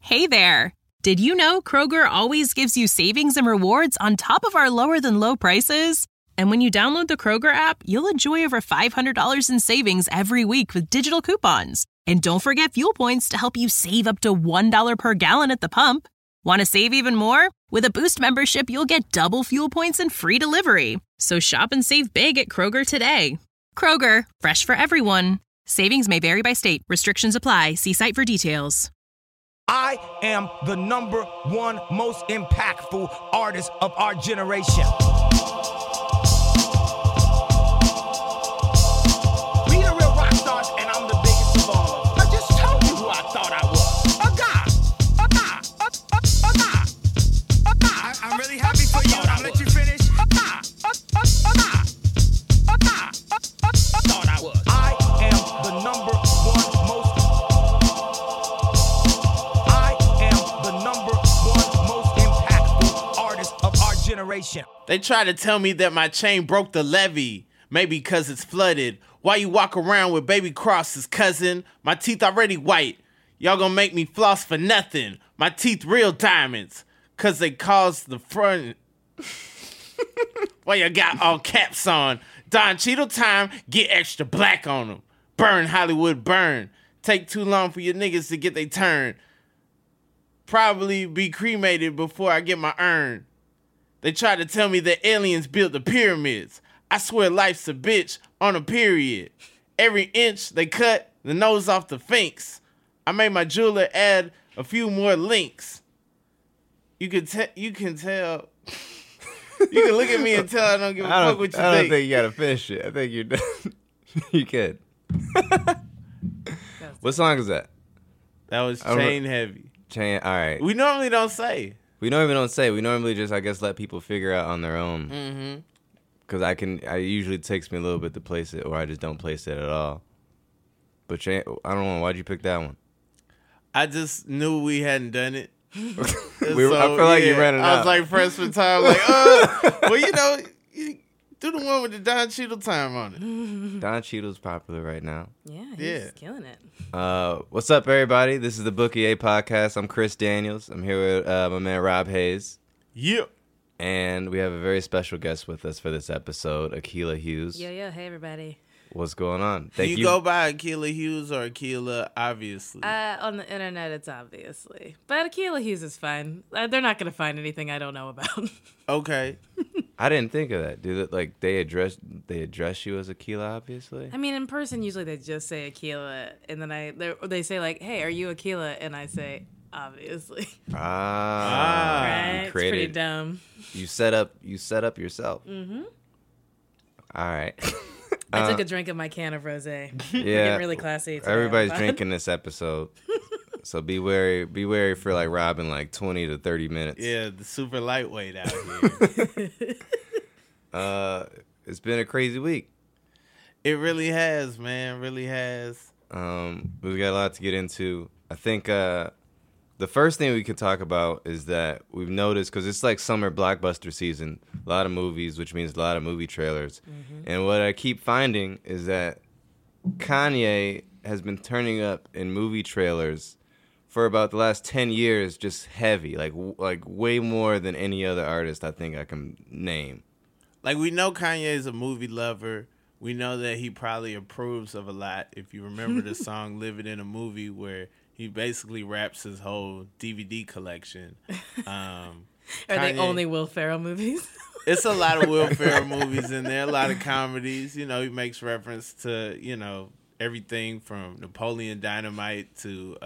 Hey there! Did you know Kroger always gives you savings and rewards on top of our lower-than-low prices? And when you download the Kroger app, you'll enjoy over $500 in savings every week with digital coupons. And don't forget fuel points to help you save up to $1 per gallon at the pump. Want to save even more? With a Boost membership, you'll get double fuel points and free delivery. So shop and save big at Kroger today. Kroger, fresh for everyone. Savings may vary by state. Restrictions apply. See site for details. I am the number one most impactful artist of our generation. We the real rock stars, and I'm the biggest of all of them. I just told you who I thought I was. A god. I'm really happy for you. I'll let you finish. Thought I was. I am the number one most generation. They try to tell me that my chain broke the levee, maybe cause it's flooded. Why you walk around with baby crosses, cousin? My teeth already white. Y'all gonna make me floss for nothing. My teeth real diamonds, cause they cause the front. Why you got all caps on? Don Cheadle time, get extra black on them. Burn Hollywood, burn. Take too long for your niggas to get they turn. Probably be cremated before I get my urn. They tried to tell me that aliens built the pyramids. I swear life's a bitch on a period. Every inch they cut the nose off the Sphinx. I made my jeweler add a few more links. You can tell. You can look at me and tell I don't give a fuck what you think. I don't think you gotta finish it. I think you're done. You could. What song is that? That was Chain Heavy. Chain. All right. We normally don't say. We don't say. We normally just, I guess, let people figure out on their own. Mm-hmm. Because it usually takes me a little bit to place it, or I just don't place it at all. But I don't know. Why'd you pick that one? I just knew we hadn't done it. I feel like you ran it out. I was like pressed for time. Like, well, you do the one with the Don Cheadle time on it. Don Cheadle's popular right now. Yeah, he's killing it. What's up, everybody? This is the Bookie A podcast. I'm Chris Daniels. I'm here with my man Rob Hayes. Yep. And we have a very special guest with us for this episode, Akilah Hughes. Yo, hey, everybody. What's going on? Do you go by Akilah Hughes or Akilah, obviously? On the internet, it's obviously. But Akilah Hughes is fine. They're not going to find anything I don't know about. Okay. I didn't think of that. Do they address you as Akilah, obviously? I mean, in person, usually they just say Akilah, and then they say, like, hey, are you Akilah? And I say, obviously. Right? It's pretty dumb. You set up yourself. Mm-hmm. All right. I took a drink of my can of rosé. Yeah, getting really classy. Everybody's drinking this episode, so be wary for like Robin, like 20 to 30 minutes. Yeah, the super lightweight out here. It's been a crazy week. It really has, man. Really has. We got a lot to get into. I think the first thing we could talk about is that we've noticed, because it's like summer blockbuster season, a lot of movies, which means a lot of movie trailers. Mm-hmm. And what I keep finding is that Kanye has been turning up in movie trailers for about the last 10 years, just heavy, like way more than any other artist I think I can name. Like, we know Kanye is a movie lover. We know that he probably approves of a lot. If you remember the song Living in a Movie, where he basically raps his whole DVD collection. Are they only Will Ferrell movies? It's a lot of Will Ferrell movies in there, a lot of comedies. You know, he makes reference to, everything from Napoleon Dynamite to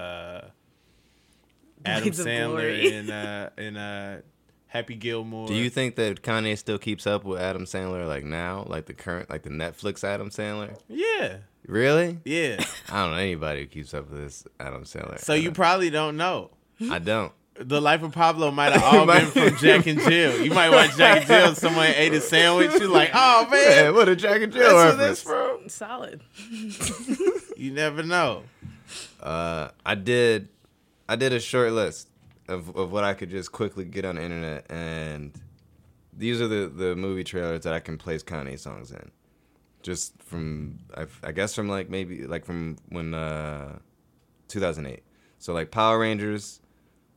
Adam Sandler in Happy Gilmore. Do you think that Kanye still keeps up with Adam Sandler like now? Like the Netflix Adam Sandler? Yeah. Really? Yeah. I don't know anybody who keeps up with this Adam Sandler. So you probably don't know. I don't. The Life of Pablo might have all been from Jack and Jill. You might watch Jack and Jill and someone ate a sandwich. You're like, oh, man. What a Jack and Jill reference. That's from. Solid. You never know. I did a short list of what I could just quickly get on the internet, and these are the movie trailers that I can place Kanye songs in. Just from, I guess from from when 2008. So like Power Rangers,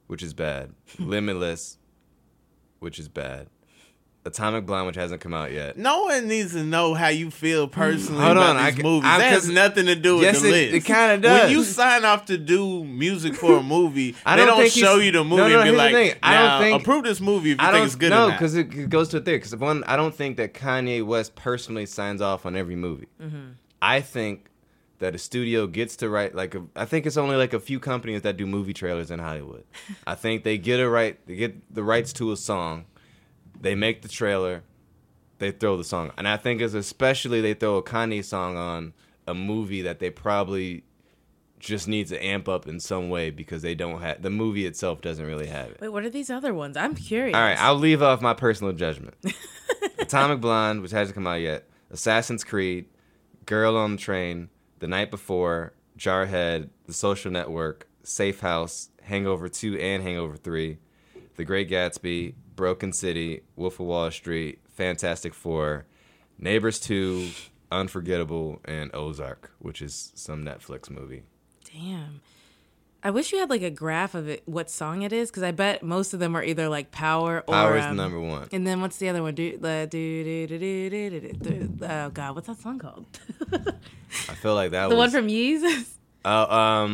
which is bad. Limitless, which is bad. Atomic Blonde, which hasn't come out yet. No one needs to know how you feel personally Hold about on, these movies. That has nothing to do with yes, the list. It kind of does. When you sign off to do music for a movie, I they don't don't think show he's- you the movie no, and be here's the like, thing. I now, don't think- approve this movie if you I think don't it's good no, or not. because it goes to a thing. Because one, I don't think that Kanye West personally signs off on every movie. I think that a studio gets to write I think it's only like a few companies that do movie trailers in Hollywood. I think they get the rights to a song, they make the trailer, they throw the song, and I think it's especially they throw a Kanye song on a movie that they probably just need to amp up in some way because they don't have the movie itself doesn't really have it. Wait, what are these other ones? I'm curious. All right, I'll leave off my personal judgment. Atomic Blonde, which hasn't come out yet. Assassin's Creed, Girl on the Train, The Night Before, Jarhead, The Social Network, Safe House, Hangover 2 and Hangover 3, The Great Gatsby, Broken City, Wolf of Wall Street, Fantastic Four, Neighbors 2, Unforgettable, and Ozark, which is some Netflix movie. Damn. I wish you had like a graph of it, what song it is, because I bet most of them are either like Power or Power's the number one. And then what's the other one? Oh God, what's that song called? I feel like that The was one from Yeezus. I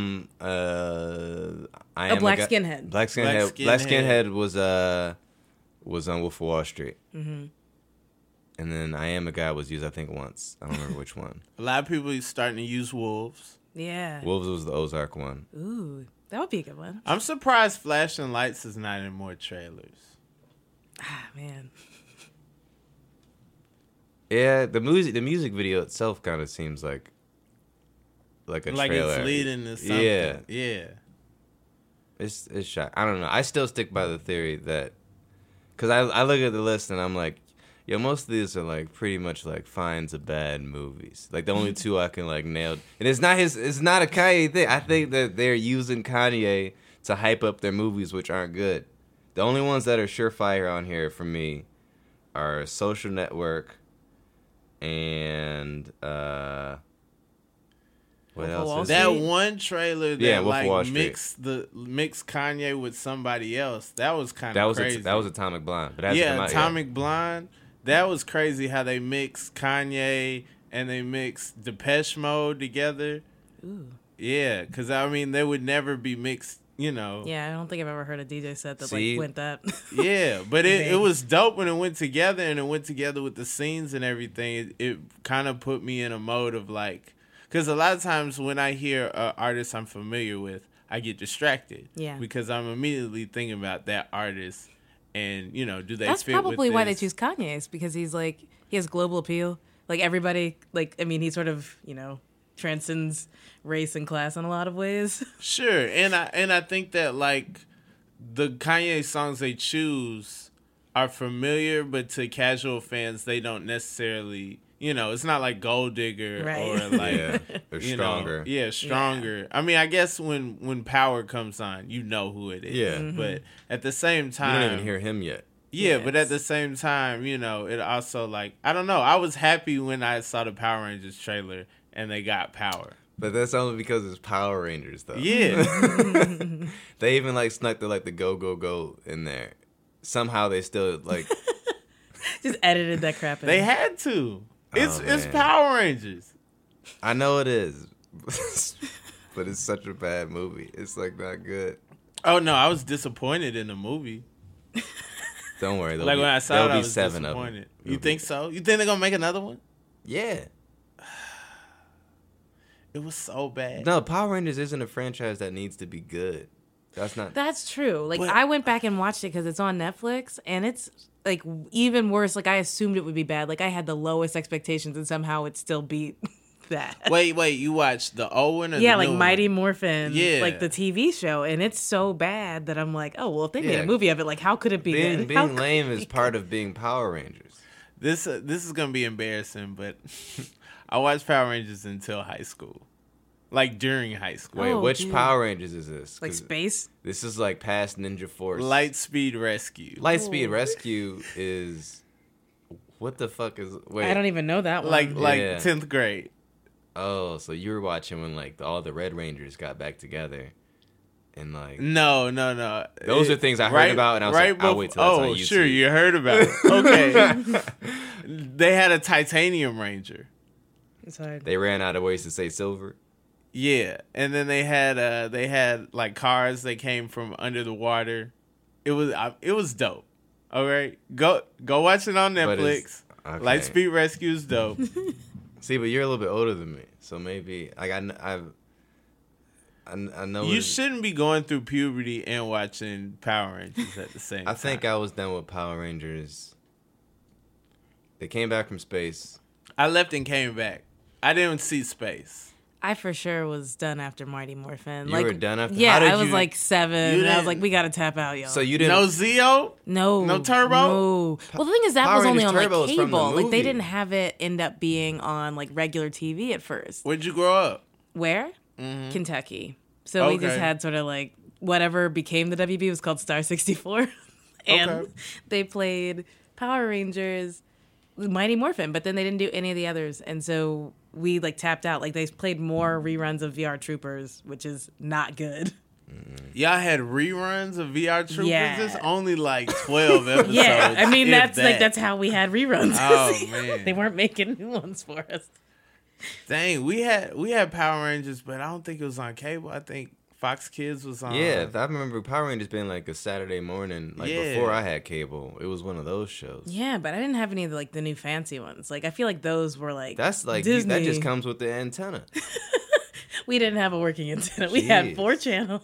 am Black Skinhead. Black Skinhead. Black Skinhead was on Wolf of Wall Street. Mm-hmm. And then I Am a Guy was used, I think, once. I don't remember which one. A lot of people are starting to use Wolves. Yeah. Wolves was the Ozark one. Ooh, that would be a good one. I'm surprised Flashing Lights is not in more trailers. Ah, man. Yeah, the music video itself kind of seems like a Like trailer. it's leading to something. Yeah. Yeah. It's shot. I don't know. I still stick by the theory that, because I look at the list and I'm like, yo, most of these are like pretty much like finds of bad movies. Like the only two I can like nail. And it's not a Kanye thing. I think that they're using Kanye to hype up their movies, which aren't good. The only ones that are surefire on here for me are Social Network and what Wolf of else? Wall Is Street? That one trailer that Yeah, Wolf of Wall like Street. mixed Kanye with somebody else. That was kind of crazy. That was Atomic Blonde. But it hasn't come yeah, out Atomic Blonde. That was crazy how they mixed Kanye and they mixed Depeche Mode together. Ooh. Yeah, because I mean they would never be mixed, you know. Yeah, I don't think I've ever heard a DJ set that See? like went that. Yeah, but it Big. was dope when it went together, and it went together with the scenes and everything. It kind of put me in a mode of like, because a lot of times when I hear artists I'm familiar with, I get distracted. Yeah. Because I'm immediately thinking about that artist, and you know, do they That's fit probably with why they this? choose Kanye, is because he has global appeal. Like everybody, like I mean, he sort of transcends race and class in a lot of ways. Sure, and I think that like the Kanye songs they choose are familiar, but to casual fans they don't necessarily. You know, it's not like Gold Digger Right. or like Yeah, they're you know, stronger. yeah, stronger. I mean, I guess when Power comes on, you know who it is. Yeah. But at the same You time, don't even hear him yet. yeah, Yes. but at the same time, you know, it also like I don't know. I was happy when I saw the Power Rangers trailer and they got power. But that's only because it's Power Rangers, though. Yeah, They even like snuck the go go go in there. Somehow they still like. Just edited that crap in. they had to. It's man. Power Rangers. I know it is, but it's such a bad movie. It's like not good. Oh no, I was disappointed in the movie. Don't worry. Like when I saw it, I was 7 of disappointed. them. You think so? You think they're gonna make another one? Yeah. It was so bad. No, Power Rangers isn't a franchise that needs to be good. That's not. That's true. Like But- I went back and watched it because it's on Netflix, and it's like even worse. Like I assumed it would be bad. Like I had the lowest expectations, and somehow it still beat that. Wait, you watched the old one? Or Yeah, the like new Mighty one? Morphin, Yeah. like the TV show, and it's so bad that I'm like, oh well, if they made Yeah. a movie of it, like how could it be good? How Being could lame it is be part of being Power Rangers. This is gonna be embarrassing, but I watched Power Rangers until high school, like during high school. Wait, Oh, which dude. Power Rangers is this? like 'Cause space? This is like past Ninja Force. Lightspeed Rescue. Lightspeed Rescue is. What the fuck is? Wait. I don't even know that one. like Yeah. 10th grade. Oh, so you were watching when like all the Red Rangers got back together. and like No. those are things I heard about, and I was like, I'll wait till that's on YouTube. Sure, you heard about it. Okay. They had a titanium Ranger. It's hard. They ran out of ways to say silver. Yeah, and then they had like cars that came from under the water. It was dope. All right, go watch it on Netflix. Okay. Lightspeed Rescue is dope. See, but you're a little bit older than me, so maybe I know You shouldn't be going through puberty and watching Power Rangers at the same time. I think I was done with Power Rangers. They came back from space. I left and came back. I didn't see space. I for sure was done after Mighty Morphin. You were done after? Yeah, How did I was you- like 7. You And I was didn't- like, we got to tap out, y'all. So you didn't. No Zeo? No Turbo? No. Well, the thing is, that Power was only Rangers on Turbo like is from the cable. Like they movie. didn't have it end up being on like regular TV at first. Where'd you grow up? Where? Kentucky. So we just Okay. had sort of like whatever became the WB was called Star 64, and Okay. they played Power Rangers, Mighty Morphin, but then they didn't do any of the others, and so we like tapped out. Like they played more reruns of VR Troopers, which is not good. Y'all had reruns of VR Troopers? Yeah. It's only like 12 episodes. Yeah, I mean if that's how we had reruns. Oh, man. They weren't making new ones for us. Dang, we had Power Rangers, but I don't think it was on cable. I think Fox Kids was on. Yeah, I remember Power Rangers being like a Saturday morning, like Yeah. before I had cable. It was one of those shows. Yeah, but I didn't have any of the new fancy ones. Like I feel like those were like That's like Disney. that just comes with the antenna. We didn't have a working antenna. We had Jeez. 4 channels.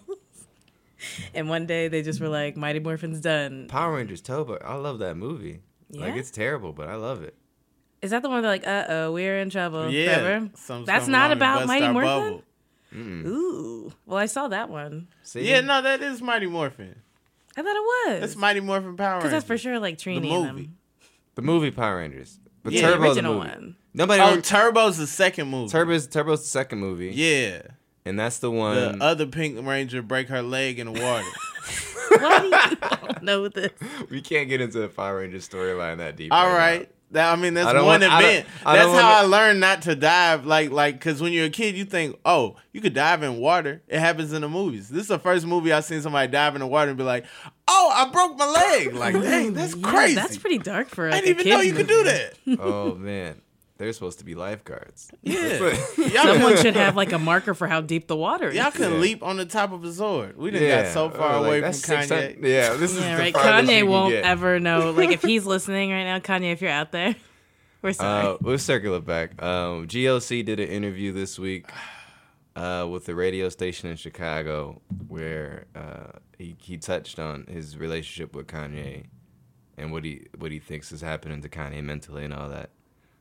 And one day they just were like, Mighty Morphin's done. Power Rangers Turbo, I love that movie. Like Yeah? it's terrible, but I love it. Is that the one where they're like, we're in trouble? Yeah. Forever? Something's That's coming not along and about bust Mighty our Morphin? bubble. Ooh. Well, I saw that one. See? Yeah, no, that is Mighty Morphin. I thought it was. That's Mighty Morphin Power Rangers. Because that's for sure like The Trini and movie. them. The movie Power Rangers. But Yeah, The Turbo's original the movie. one. Nobody. Oh, Turbo's the second movie. Turbo's the second movie. Yeah. And that's the The one. other Pink Ranger break her leg in the water. Why do you all know this? We can't get into the Power Rangers storyline that deep. All right right. That's I don't one want- I don't- event. I That's don't how I wanna- learned not to dive. Like, because when you're a kid, you think, oh, you could dive in water. It happens in the movies. This is the first movie I've seen somebody dive in the water and be like, oh, I broke my leg. Like, dang, that's Yeah, crazy. that's pretty dark for I like, didn't even know you could do that. now. Oh man, they're supposed to be lifeguards. Yeah. Y'all Someone should have like a marker for how deep the water is. Y'all can Yeah. leap on the top of a sword. We done got so far away from that's Kanye. 600 Yeah, this is Yeah, the right. farthest you Kanye can won't get. ever know. Like if he's listening right now, Kanye, if you're out there, we're sorry. We'll circle it back. GLC did an interview this week with the radio station in Chicago where he touched on his relationship with Kanye and what he thinks is happening to Kanye mentally and all that.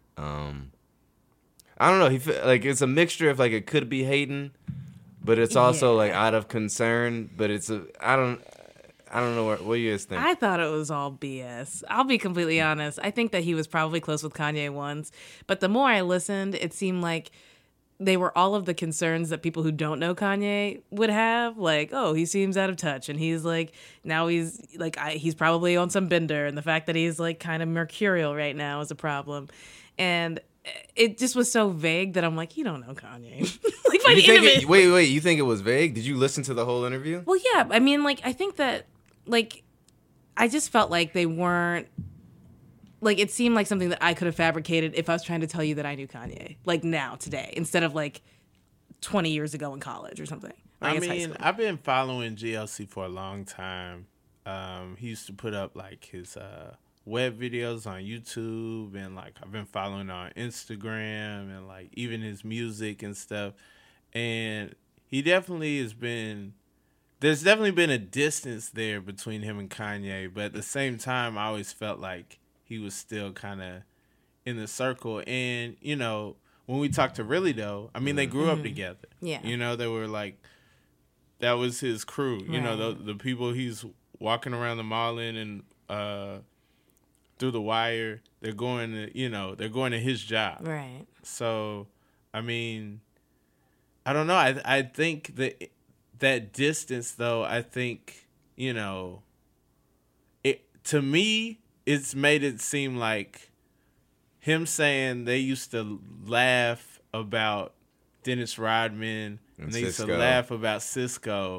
I don't know. Like it's a mixture of like it could be hating, but it's also like out of concern. But it's I don't know what you guys think. I thought it was all BS. I'll be completely honest. I think that he was probably close with Kanye once, but the more I listened, it seemed like they were all of the concerns that people who don't know Kanye would have. Like, oh, he seems out of touch, and he's like, now he's like, he's probably on some bender, and the fact that he's like kind of mercurial right now is a problem, and it just was so vague that I'm like, you don't know Kanye. Like, by You the end think of it, wait, you think it was vague? Did you listen to the whole interview? well, yeah. I mean, like, I think that, like, I just felt like they weren't, like, it seemed like something that I could have fabricated if I was trying to tell you that I knew Kanye, like, now, today, instead of, like, 20 years ago in college or something. Or I guess high mean, school. I've been following GLC for a long time. He used to put up like his web videos on YouTube, and like I've been following on Instagram, and like even his music and stuff. And he definitely has been. There's definitely been a distance there between him and Kanye, but at the same time, I always felt like he was still kind of in the circle. And you know, when we talked to Really though, I mean, they grew up together. Yeah. You know, they were like, that was his crew. You know, the people he's walking around the mall in and through the wire, they're going to his job. Right. So, I mean, I don't know. I think that distance though, I think, you know, to me, it's made it seem like him saying they used to laugh about Dennis Rodman and they used to Cisco. laugh about Cisco.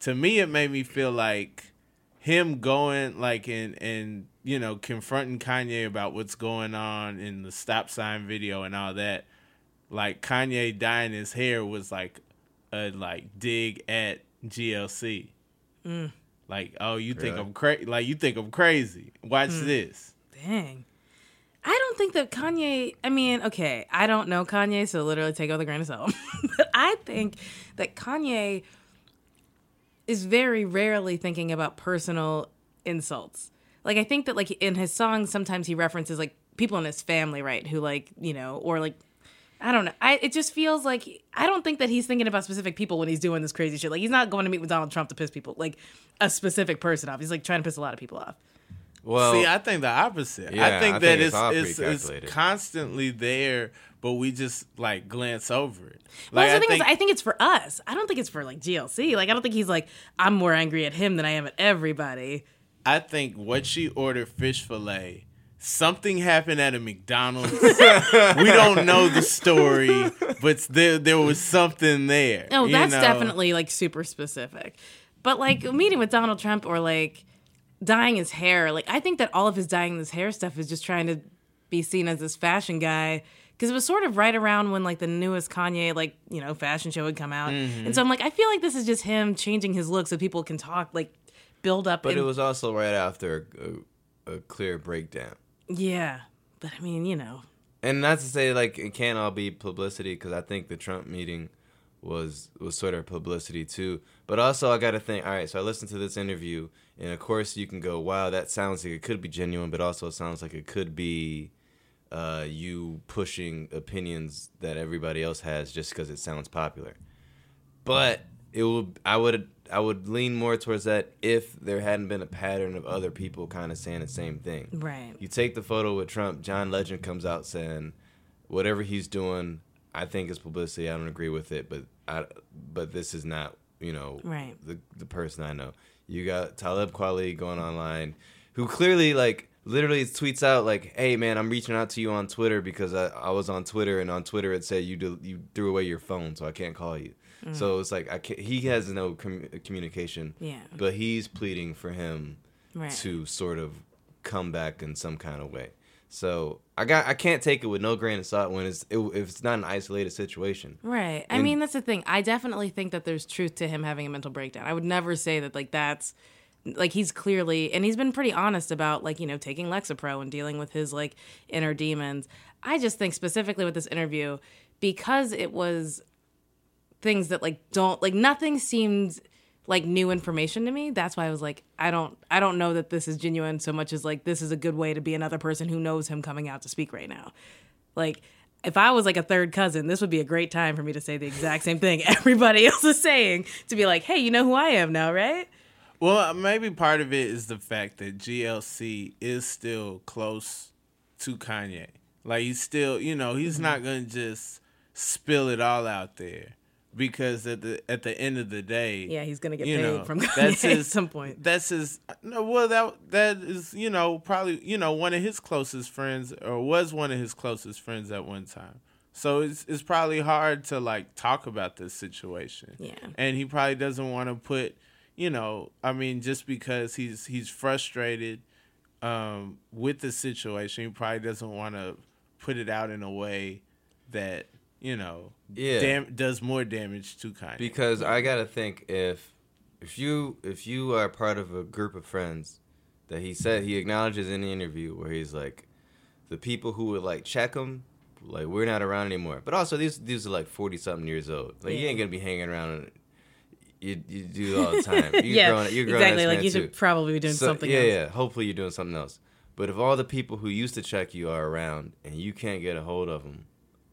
to me, it made me feel like him going like and you know, confronting Kanye about what's going on in the stop sign video and all that. Like Kanye dyeing his hair was like a dig at GLC. Like, oh, you think I'm crazy? Like, you think I'm crazy? Watch this. Dang. I don't think that Kanye, I mean, okay, I don't know Kanye, so literally take it with a grain of salt. But I think that Kanye is very rarely thinking about personal insults. Like, I think that, like, in his songs, sometimes he references, like, people in his family, right, who, like, you know, or, like, I don't know. It just feels like, I don't think that he's thinking about specific people when he's doing this crazy shit. Like, he's not going to meet with Donald Trump to piss people, like, a specific person off. He's, like, trying to piss a lot of people off. Well, see, I think the opposite. Yeah, I think that it's all it's pre-calculated. constantly there, but we just like glance over it. Well, Like, the thing is, I think it's for us. I don't think it's for like GLC. Like, I don't think he's like, I'm more angry at him than I am at everybody. I think what she ordered fish fillet. Something happened at a McDonald's. We don't know the story, but there was something there. No, you that's know? definitely like super specific. But like meeting with Donald Trump or like dyeing his hair, like I think that all of his dyeing his hair stuff is just trying to be seen as this fashion guy. Because it was sort of right around when like the newest Kanye like, you know, fashion show had come out. And so I'm like, I feel like this is just him changing his look so people can talk, like build up. but it was also right after a clear breakdown. Yeah. But I mean, you know. And not to say like it can't all be publicity, because I think the Trump meeting was sort of publicity too. But also I got to think, all right, so I listened to this interview, and of course you can go, wow, that sounds like it could be genuine, but also it sounds like it could be you pushing opinions that everybody else has just because it sounds popular. But I would lean more towards that if there hadn't been a pattern of other people kind of saying the same thing. Right. You take the photo with Trump, John Legend comes out saying, whatever he's doing, I think is publicity. I don't agree with it, but this is not, you know, Right. the person I know. You got Talib Kweli going online, who clearly like literally tweets out like, "Hey man, I'm reaching out to you on Twitter because I was on Twitter, and on Twitter it said you threw away your phone, so I can't call you." So it's like he has no communication. Yeah. But he's pleading for him Right. to sort of come back in some kind of way. So I can't take it with no grain of salt when if it's not an isolated situation. Right. I mean, that's the thing. I definitely think that there's truth to him having a mental breakdown. I would never say that, like, that's, like, he's clearly, and he's been pretty honest about, like, you know, taking Lexapro and dealing with his, like, inner demons. I just think specifically with this interview, because it was things that, like, don't, like, nothing seemed like new information to me. That's why I was like, I don't know that this is genuine so much as like this is a good way to be another person who knows him coming out to speak right now. Like if I was like a third cousin, this would be a great time for me to say the exact same thing everybody else is saying, to be like, hey, you know who I am now, right? Well, maybe part of it is the fact that GLC is still close to Kanye. Like he's still, you know, he's not gonna just spill it all out there. Because at the end of the day, Yeah, he's gonna get you paid know, from that's Kanye his, at some point. That's his. No, well, that is, you know, probably, you know, one of his closest friends, or was one of his closest friends at one time. So it's probably hard to like talk about this situation. Yeah. And he probably doesn't want to put, you know, I mean, just because he's frustrated with the situation, he probably doesn't want to put it out in a way that, you know, does more damage to Kanye. Because I gotta think if you are part of a group of friends that he acknowledges in the interview where he's like, the people who would like check him, like we're not around anymore. But also these are like 40-something years old. Like you ain't gonna be hanging around. You do it all the time. You're grown exactly. Like you should probably be doing something else. Yeah. Hopefully you're doing something else. But if all the people who used to check you are around and you can't get a hold of them.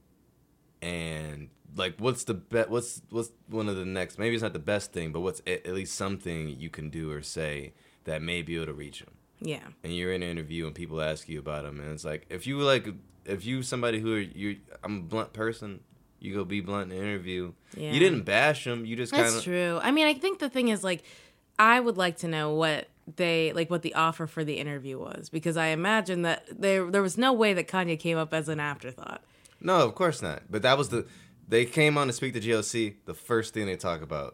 And like, what's one of the next? Maybe it's not the best thing, but what's at least something you can do or say that may be able to reach him? Yeah. And you're in an interview and people ask you about him, and it's like if you somebody I'm a blunt person, you go be blunt in an interview. Yeah. You didn't bash him. You just kind of. That's true. I mean, I think the thing is like, I would like to know what the offer for the interview was, because I imagine that there was no way that Kanye came up as an afterthought. No, of course not. But that was they came on to speak to GLC. The first thing they talk about,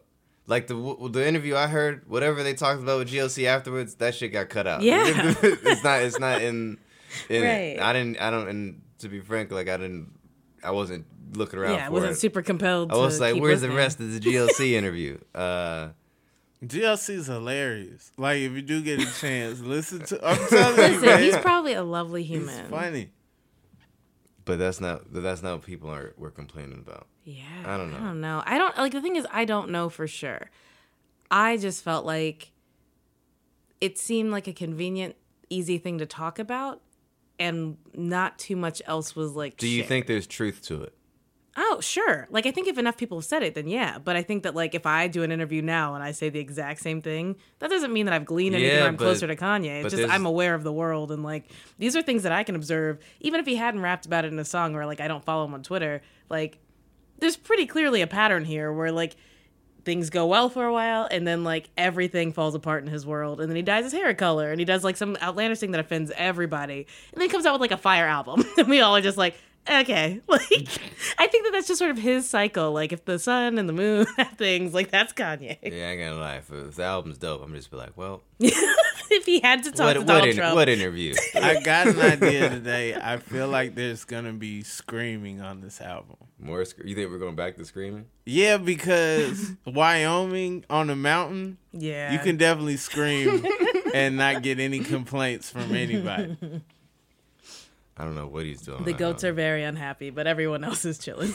Like the interview I heard, whatever they talked about with GLC afterwards, that shit got cut out. Yeah. it's not in Right. it. I don't. And to be frank, like I wasn't looking around. Yeah, I for wasn't it. super compelled. I was to like, keep where's listening. the rest of the GLC interview? GLC is hilarious. Like, if you do get a chance, listen to. I'm telling you, Listen, man. he's probably a lovely He's human. funny. But that's not what people were complaining about. Yeah. I don't know. I don't like the thing is I don't know for sure. I just felt like it seemed like a convenient, easy thing to talk about, and not too much else was like. Do you shared. think there's truth to it? Oh, sure. Like, I think if enough people have said it, then yeah. But I think that, like, if I do an interview now and I say the exact same thing, that doesn't mean that I've gleaned anything Yeah, or I'm but- closer to Kanye. but It's just there's- I'm aware of the world. And, like, these are things that I can observe. Even if he hadn't rapped about it in a song or, like, I don't follow him on Twitter, like, there's pretty clearly a pattern here where, like, things go well for a while and then, like, everything falls apart in his world. And then he dyes his hair a color and he does, like, some outlandish thing that offends everybody. And then he comes out with, like, a fire album. And we all are just like, okay. Like, I think that that's just sort of his cycle. Like, if the sun and the moon have things, like, that's Kanye. Yeah, I ain't gonna lie. If the album's dope, I'm just be like, well, If he had to talk to what Donald Trump. what interview? I got an idea today. I feel like there's gonna be screaming on this album. More? You think we're going back to screaming? Yeah, because Wyoming on the mountain, Yeah. you can definitely scream and not get any complaints from anybody. I don't know what he's doing. The goats are very unhappy, but everyone else is chilling.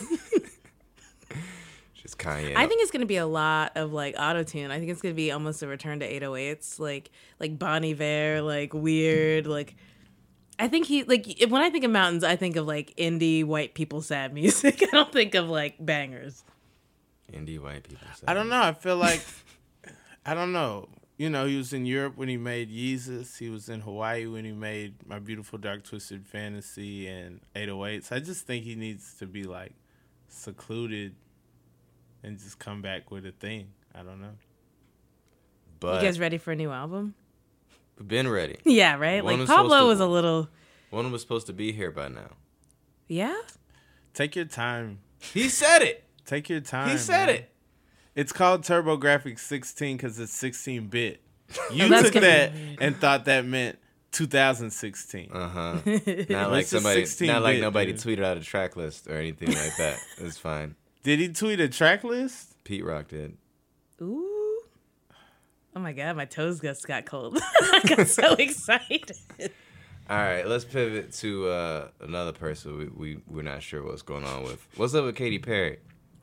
just Kanye. I think it's gonna be a lot of like auto-tune. I think it's gonna be almost a return to 808s, like Bon Iver, like weird, like. I think when I think of mountains, I think of like indie white people sad music. I don't think of like bangers. indie white people. I don't know. I feel like, I don't know. You know, he was in Europe when he made Yeezus. He was in Hawaii when he made My Beautiful Dark Twisted Fantasy and 808s. I just think he needs to be like secluded and just come back with a thing. I don't know. But You guys ready for a new album? we've been ready. Yeah, right? One Like was supposed Pablo to- was a little. One was supposed to be here by now. Yeah? Take your time. He said it. Take your time. He said man. it. It's called TurboGrafx 16 because it's 16-bit. You that's took gonna that be and thought that meant 2016. Not like It's a somebody. 16-bit, Not like nobody dude. tweeted out a track list or anything like that. It's fine. Did he tweet a track list? Pete Rock did. Ooh. Oh my God, my toes just got cold. I got so excited. All right, let's pivot to another person we're not sure what's going on with. What's up with Katy Perry?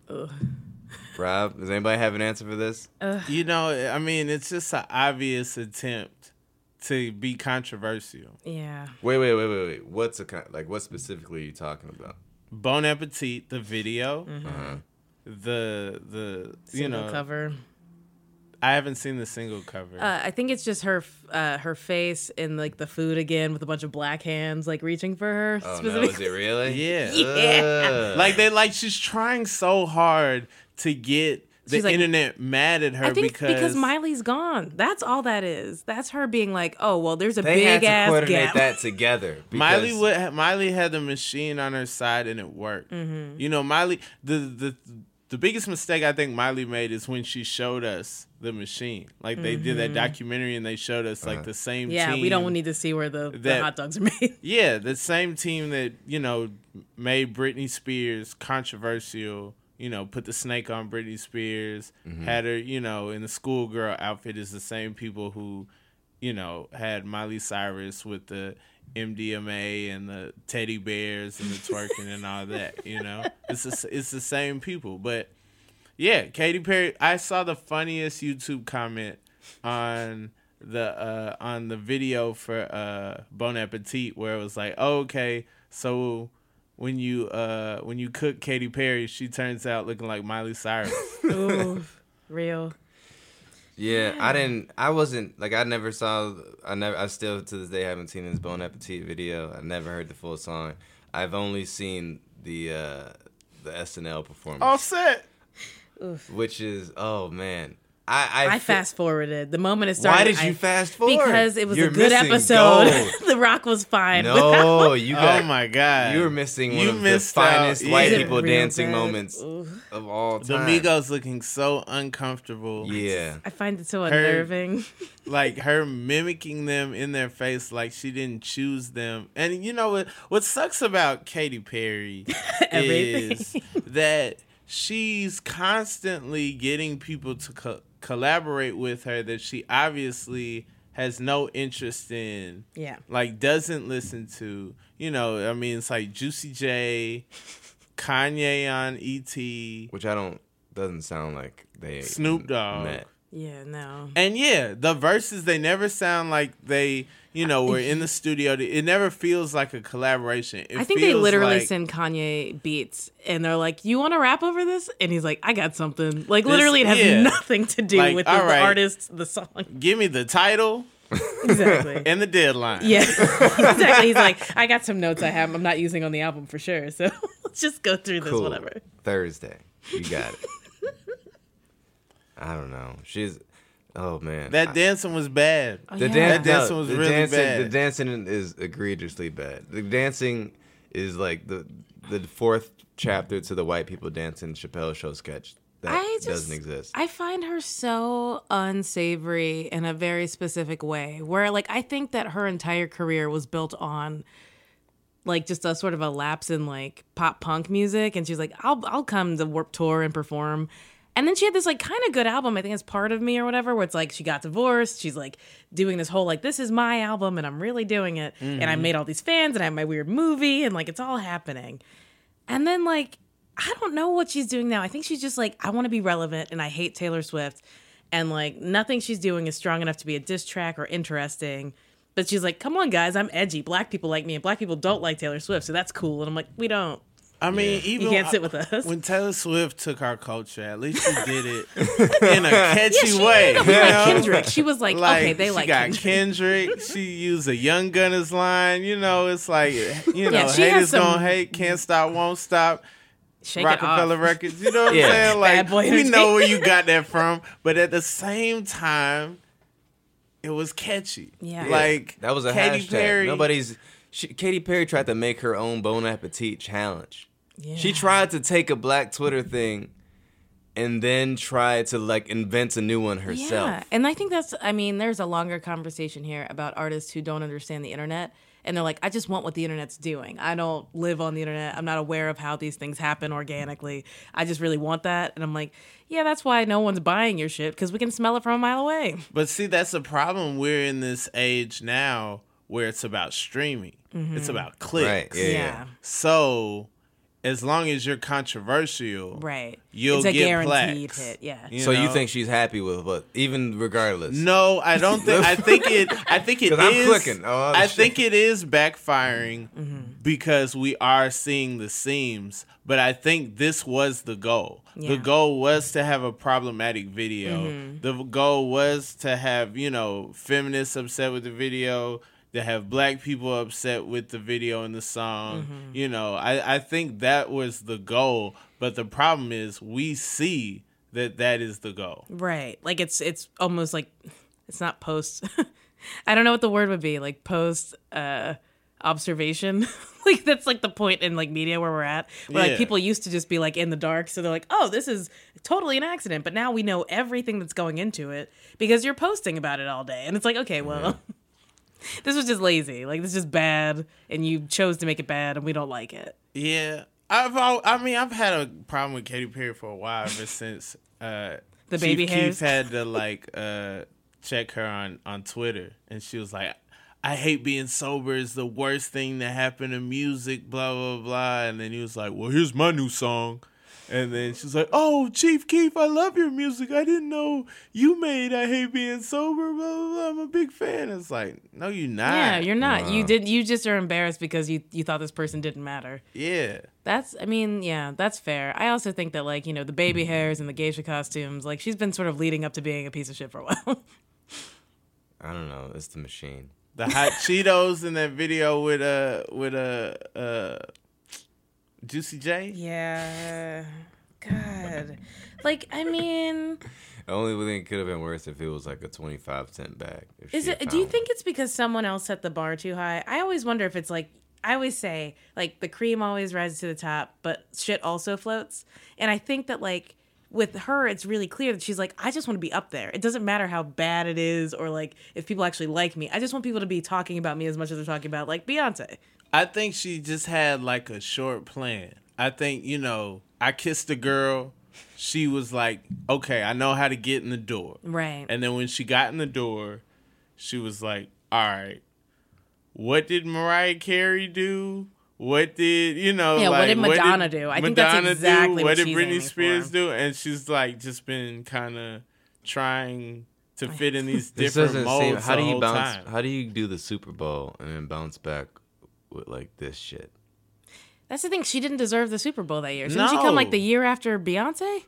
Rob, does anybody have an answer for this? You know, I mean, it's just an obvious attempt to be controversial. Yeah. Wait. What specifically are you talking about? Bon Appetit, the video, Uh-huh. the Single cover. I haven't seen the single cover. I think it's just her face in like the food again with a bunch of black hands like reaching for her. Oh no, is it really? yeah. Yeah. Like she's trying so hard to get the She's like- internet mad at her I think because because Miley's gone. That's all that is. That's her being like, oh well, there's a They had big to ass coordinate gap. that together. because- Miley had the machine on her side and it worked. Mm-hmm. You know, Miley the biggest mistake I think Miley made is when she showed us the machine. Like they did that documentary and they showed us like the same Mm-hmm. Yeah, team. we don't need to see where the that- hot dogs are made. Yeah, the same team that, you know, made Britney Spears controversial, you know, put the snake on Britney Spears, had her, you know, in the schoolgirl outfit is the same people who, you know, had Miley Cyrus with the MDMA and the teddy bears and the twerking and all that, you know? It's the same people. But yeah, Katy Perry, I saw the funniest YouTube comment on the video for Bon Appetit where it was like, oh, okay, so when you cook Katy Perry, she turns out looking like Miley Cyrus. Ooh, real. Yeah, I still to this day haven't seen this Bon Appetit video. I never heard the full song. I've only seen the SNL performance. All set. Which is, oh man. I fast forwarded the moment it started. Why did you fast forward? Because it was You're a good missing episode. gold. The Rock was fine. No, you got. Oh my God. You were missing one You of the missed out. finest Yeah. white Is it people real dancing bad? moments Ooh. of all The time. Migos looking so uncomfortable. Yeah. I find it so unnerving. Like her mimicking them in their face like she didn't choose them. And you know what sucks about Katy Perry Everything. is that she's constantly getting people to collaborate with her that she obviously has no interest in. Yeah. Like doesn't listen to. You know, I mean, it's like Juicy J, Kanye on E.T., Which doesn't sound like they Snoop Dogg. met. Yeah, no. And yeah, the verses, they never sound like they, were in the studio. It never feels like a collaboration. I think they feels literally like send Kanye beats and they're like, "You want to rap over this?" And he's like, "I got something." Like literally, it has yeah. nothing to do Like, with all the right. artist, the song. give me the title Exactly. and the deadline. Yeah, exactly. He's like, "I got some notes I'm not using on the album for sure. So let's just go through this, Cool. whatever." Thursday. You got it. I don't know. Oh man. That dancing was bad. Oh, The yeah. That dancing was really bad. The dancing is egregiously bad. The dancing is like the fourth chapter to the white people dancing Chappelle Show sketch that doesn't exist. I find her so unsavory in a very specific way. Where like I think that her entire career was built on like just a sort of a lapse in like pop punk music, and she's like, I'll come to Warped Tour and perform. And then she had this like kind of good album, I think it's Part of Me or whatever, where it's like she got divorced. She's like doing this whole like, this is my album and I'm really doing it. And I made all these fans and I have my weird movie and like it's all happening. And then like, I don't know what she's doing now. I think she's just like, I want to be relevant and I hate Taylor Swift. And like nothing she's doing is strong enough to be a diss track or interesting. But she's like, come on guys, I'm edgy. Black people like me and black people don't like Taylor Swift. So that's cool. And I'm like, we don't. I mean, even You can't sit with us. When Taylor Swift took our culture, at least she did it in a catchy way. Like you know? Kendrick. She was like, okay, they she like got Kendrick. Kendrick. She used a Young Gunner's line. It's like, she has haters some- gonna hate, can't stop, won't stop. Shake Rockefeller it off. Records. You know what Yeah. I'm saying? Like, Bad Boy we know where you got that from, but at the same time, it was catchy. Yeah. Like That was a Katy hashtag. Perry. Katy Perry tried to make her own Bon Appetit challenge. Yeah. She tried to take a black Twitter thing and then try to like invent a new one herself. Yeah, and I think there's a longer conversation here about artists who don't understand the internet. And they're like, I just want what the internet's doing. I don't live on the internet. I'm not aware of how these things happen organically. I just really want that. And I'm like, yeah, that's why no one's buying your shit, because we can smell it from a mile away. But see, that's the problem. We're in this age now where it's about streaming. It's about clicks. Right. Yeah. Yeah. So as long as you're controversial, Right. you'll it's a get guaranteed plaques. hit, yeah. You So you know? think she's happy with what? Even regardless. No, I don't think. I think it 'Cause I'm is. clicking. Oh, I shit. think it is backfiring because we are seeing the seams. But I think this was the goal. Yeah. The goal was to have a problematic video. The goal was to have feminists upset with the video. To have black people upset with the video and the song. I think that was the goal. But the problem is we see that is the goal. Right. Like it's almost like it's not post I don't know what the word would be, like post observation. Like that's like the point in like media where we're at. Where like Yeah. people used to just be like in the dark, so they're like, "Oh, this is totally an accident." But now we know everything that's going into it because you're posting about it all day. And it's like, "Okay, well, this was just lazy. Like this is just bad and you chose to make it bad and we don't like it." Yeah, I've had a problem with Katy Perry for a while ever since The Chief baby hairs? Keef had to check her on Twitter, and she was like, "I hate being sober. It's the worst thing that happened to music." Blah blah blah, and then he was like, "Well, here's my new song." And then she's like, "Oh, Chief Keef, I love your music. I didn't know you made I Hate Being Sober, blah, blah, blah. I'm a big fan." It's like, no, you're not. Yeah, you're not. You just are embarrassed because you thought this person didn't matter. Yeah. That's fair. I also think that like, the baby hairs and the geisha costumes, like she's been sort of leading up to being a piece of shit for a while. I don't know. It's the machine. The hot Cheetos in that video with Juicy J. Yeah. God. Like, I mean, The only thing could have been worse if it was like a 25-cent bag. If is she it? had Do you found think it's because someone else set the bar too high? I always wonder if it's like, I always say, like, the cream always rises to the top, but shit also floats. And I think that, like, with her, it's really clear that she's like, I just want to be up there. It doesn't matter how bad it is or, like, if people actually like me. I just want people to be talking about me as much as they're talking about, like, Beyonce. I think she just had like a short plan. I think, I kissed a girl. She was like, okay, I know how to get in the door. Right. And then when she got in the door, she was like, all right, what did Mariah Carey do? What did, what did Madonna do? I think that's exactly What what did she's Britney aiming Spears for. do? And she's like just been kind of trying to fit in these This different doesn't molds seem. How do the you whole bounce? time. How do you do the Super Bowl and then bounce back with like this shit? That's the thing. She didn't deserve the Super Bowl that year. Didn't she come, like, No. the year after Beyonce?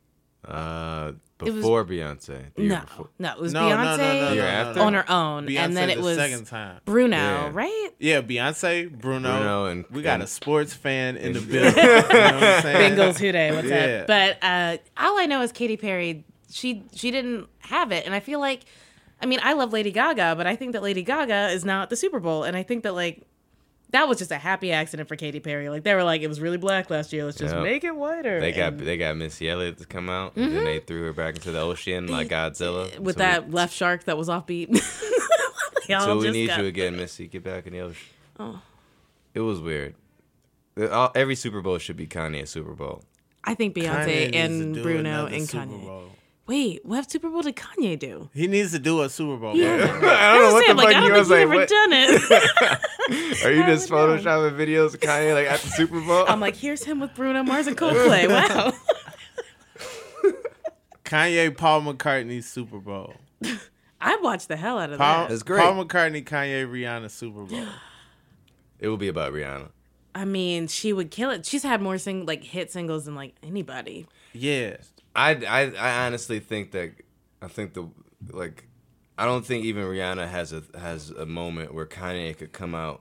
Before Beyonce. The year before. No, it was No, no, Beyonce no, no, Year after? on her own, Beyonce and then it the was second time. Bruno, Yeah. right? Yeah, Beyonce, Bruno, and we got and- a sports fan in the building. You know what I'm saying? Bengals today, what's Yeah. up? But all I know is Katy Perry, she didn't have it, and I feel like, I mean, I love Lady Gaga, but I think that Lady Gaga is not the Super Bowl, and I think that, like, that was just a happy accident for Katy Perry. Like, they were like, it was really black last year, let's just Yep. make it whiter. They And got Missy Elliott to come out, and then they threw her back into the ocean like Godzilla. with So that left shark that was offbeat. They all So we just need got- you again, Missy. Get back in the ocean. Oh, it was weird. Every Super Bowl should be Kanye's Super Bowl. I think Kanye Beyonce needs to and do Bruno another and Super Kanye. Bowl. Wait, what Super Bowl did Kanye do? He needs to do a Super Bowl. Yeah. I don't know what the Like, fuck I you don't was think like. you've ever What? done it. Are you just I would know. photoshopping videos of Kanye like at the Super Bowl? I'm like, here's him with Bruno Mars and Coldplay. Wow. Kanye, Paul McCartney's Super Bowl. I watched the hell out of Paul, that. That's great. Paul McCartney, Kanye, Rihanna Super Bowl. It will be about Rihanna. I mean, she would kill it. She's had more hit singles than like anybody. Yeah. I honestly think that I don't think even Rihanna has a moment where Kanye could come out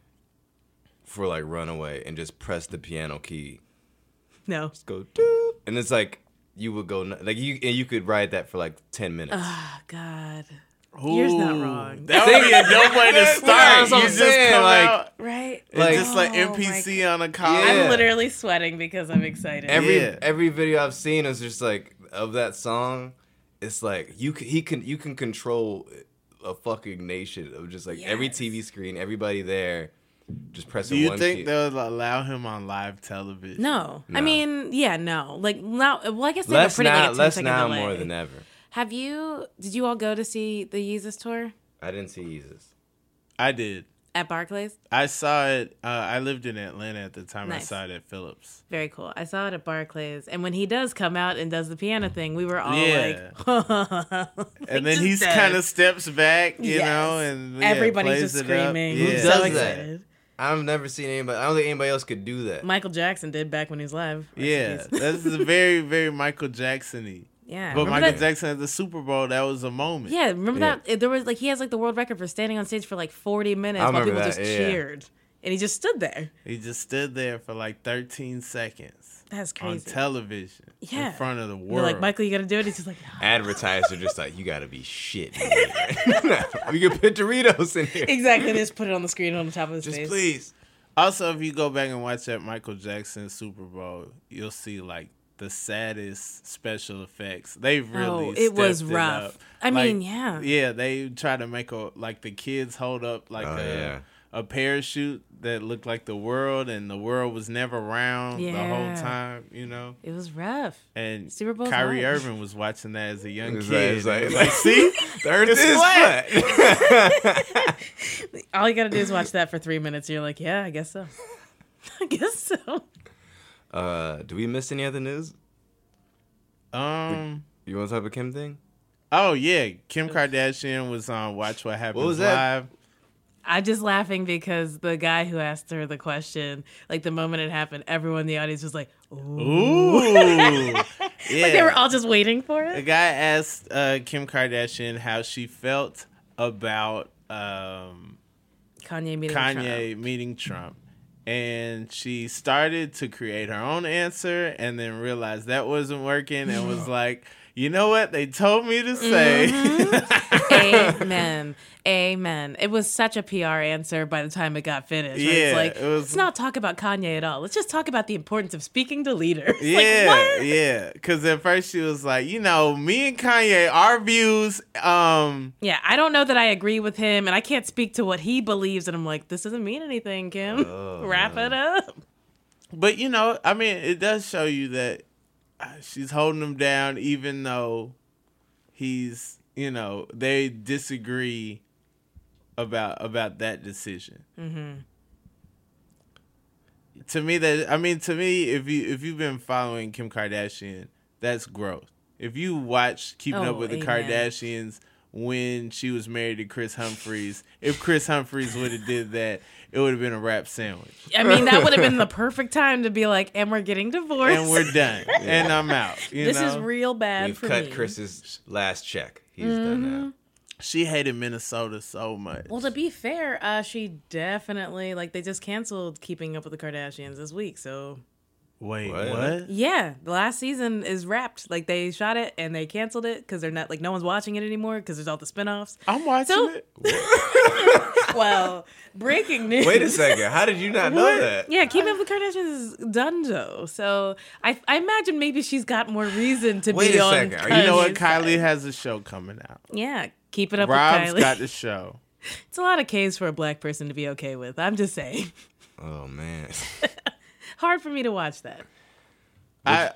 for like Runaway and just press the piano key, No. just go doo, and it's like you would go like you could ride that for like 10 minutes. Oh, God. Yours not Ooh, wrong. That would be a dope way to That's start. what You I'm just saying, come like- out Right? and just like Oh, NPC on a car. Yeah. I'm literally sweating because I'm excited. Yeah. Every video I've seen is just like of that song. It's like you can control a fucking nation of just like every Yes. TV screen, everybody there, just Do pressing you one think key. they'll allow him on live television? No. I No. mean, yeah, no. Like, now, well, I guess they have a pretty like a 10 less second now delay. more than ever. Did you all go to see the Yeezus tour I didn't see Yeezus. I did. at Barclays? I saw it. I lived in Atlanta at the time. Nice. I saw it at Phillips. Very cool. I saw it at Barclays. And when he does come out and does the piano thing, we were all Yeah. like, And then just he's dead. kind of steps back, you Yes. know, and Everybody's plays just it up. screaming. Yeah. Who So does that? excited. I've never seen anybody. I don't think anybody else could do that. Michael Jackson did back when he was live. Yeah, that's very, very Michael Jackson-y. Yeah. But Remember Michael that- Jackson at the Super Bowl, that was a moment. Yeah, remember Yeah. that? There was like, he has like the world record for standing on stage for like 40 minutes I while people remember just that, yeah. cheered. And he just stood there. He just stood there for like 13 seconds That's on crazy. television Yeah. in front of the They're world. like, Michael, you got to do it. He's just like, Advertisers are just like, you gotta be shit. We can put Doritos in here. exactly. They just put it on the screen on the top of his Just face. please. Also, if you go back and watch that Michael Jackson Super Bowl, you'll see like the saddest special effects. They've really Oh, it was stepped rough. up. I Like, mean, yeah. Yeah, they try to make the kids hold up like Oh, yeah. a parachute that looked like the world, and the world was never round the whole Yeah. time, you know? It was rough. And Super Bowl's Kyrie hard. Irving was watching that as a young It's kid. like- It's like, see? The earth It's is flat. flat. All you got to do is watch that for 3 minutes. You're like, yeah, I guess so. I guess so. Do we miss any other news? You want to talk about Kim thing? Oh, yeah. Kim Kardashian was on Watch What Happens was that? Live. I'm just laughing because the guy who asked her the question, like the moment it happened, everyone in the audience was like, ooh. Ooh. Yeah. Like they were all just waiting for A it. guy asked Kim Kardashian how she felt about Kanye meeting Kanye Trump. meeting Trump. and she started to create her own answer and then realized that wasn't working and was like, you know what they told me to say. Amen. Amen. It was such a PR answer by the time it got finished. Right? Yeah, It's like, it was- let's not talk about Kanye at all. Let's just talk about the importance of speaking to leaders. Yeah, Like, what? yeah. Because at first she was like, me and Kanye, our views, Yeah, I don't know that I agree with him, and I can't speak to what he believes. And I'm like, this doesn't mean anything, Kim. Wrap it up. but it does show you that she's holding him down, even though he's, they disagree about that decision. Mm-hmm. To me, if you've been following Kim Kardashian, that's growth. If you watch Keeping Up with the amen. Kardashians when she was married to Chris Humphries, if Chris Humphries would have did that, it would have been a wrap sandwich. I mean, that would have been the perfect time to be like, and we're getting divorced. And we're done. And I'm out. This is real bad We've for cut me. Chris's last check. He's done now. She hated Minnesota so much. Well, to be fair, she definitely, they just canceled Keeping Up with the Kardashians this week, so... Wait, What? what? Yeah, the last season is wrapped. They shot it and they canceled it because they're not, no one's watching it anymore because there's all the spinoffs. I'm watching So- it. Well, breaking news. Wait a second. How did you not know that? Yeah, Keeping Up with the Kardashians is done, though. So I imagine maybe she's got more reason to Wait be a on second. Are you- You know what? Kanye's side. Kylie has a show coming out. Yeah, Keep It Up Rob's with Kylie. got the show. It's a lot of K's for a black person to be okay with. I'm just saying. Oh man. Hard for me to watch that. I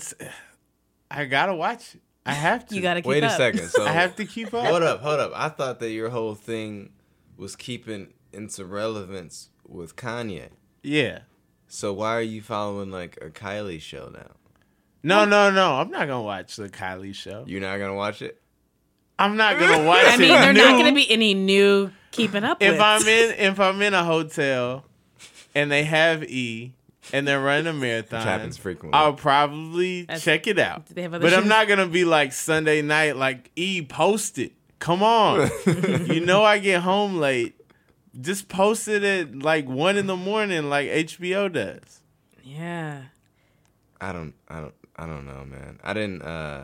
gotta watch it. I have to. You got to keep Wait up. a second. So I have to keep up. Hold up. I thought that your whole thing was keeping into relevance with Kanye. Yeah. So why are you following a Kylie show now? No. I'm not gonna watch the Kylie show. You're not gonna watch it? I'm not gonna watch it. I mean, they're new. not going to be any new Keeping Up with. If I'm in a hotel and they have E and they're running a marathon, Which happens frequently. I'll probably check it out. Do they have other But I'm shows? not gonna be like Sunday night, E, post it. Come on. I get home late. Just post it at 1 in the morning like HBO does. Yeah. I don't know, man. I didn't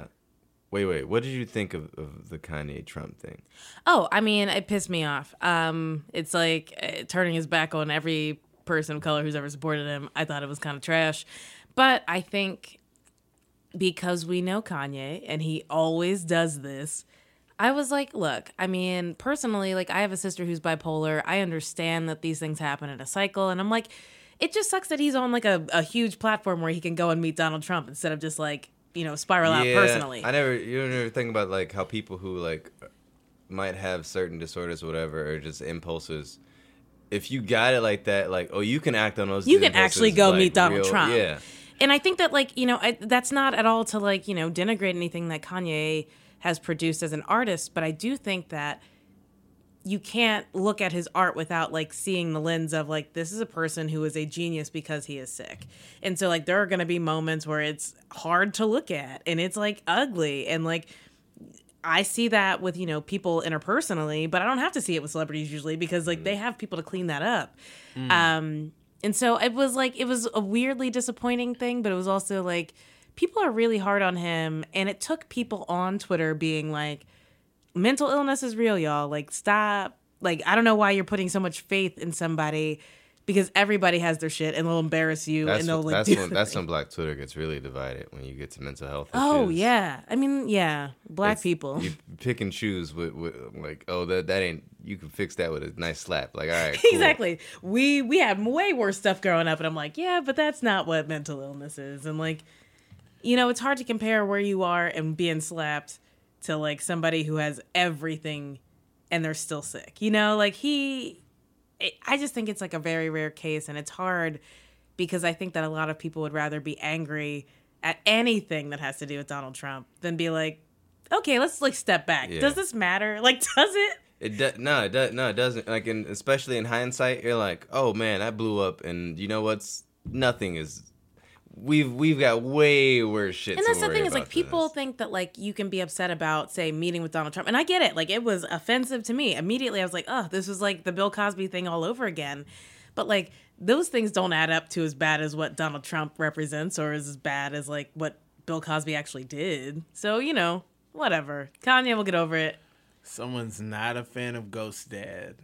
wait. What did you think of the Kanye Trump thing? Oh, I mean, it pissed me off. It's turning his back on every person of color who's ever supported him. I thought it was kind of trash. But I think because we know Kanye and he always does this, I was like, look, I mean, personally, I have a sister who's bipolar. I understand that these things happen in a cycle. And I'm like, it just sucks that he's on a huge platform where he can go and meet Donald Trump instead of just spiral out personally. You never think about how people who might have certain disorders or whatever, or just impulses. If you got it like that, you can act on those. You can impulses, actually go meet Donald real- Trump. Yeah. And I think that that's not at all to denigrate anything that Kanye has produced as an artist, but I do think that you can't look at his art without seeing the lens of this is a person who is a genius because he is sick. And so there are going to be moments where it's hard to look at and it's ugly and I see that with people interpersonally, but I don't have to see it with celebrities usually because they have people to clean that up. And so it was a weirdly disappointing thing, but it was also people are really hard on him, and it took people on Twitter being mental illness is real, y'all. Stop. I don't know why you're putting so much faith in somebody because everybody has their shit and they'll embarrass you and they'll That's when Black Twitter gets really divided, when you get to mental health issues. Oh yeah, I mean black people. You pick and choose with that ain't, you can fix that with a nice slap. All right, cool. Exactly. We had way worse stuff growing up, and I'm yeah, but that's not what mental illness is. And it's hard to compare where you are and being slapped to somebody who has everything and they're still sick. I just think it's a very rare case, and it's hard because I think that a lot of people would rather be angry at anything that has to do with Donald Trump than be okay, let's step back. Yeah. Does this matter? Does it? No, it doesn't. Especially in hindsight, you're oh man, that blew up, and you know what's? Nothing is. We've got way worse shit. And to that's the worry thing is about people than this. think that you can be upset about, say, meeting with Donald Trump, and I get it. It was offensive to me. Immediately, I was oh, this was the Bill Cosby thing all over again. But like those things don't add up to as bad as what Donald Trump represents, or as bad as like what Bill Cosby actually did. So, you know, whatever. Kanye will get over it. Someone's not a fan of Ghost Dad.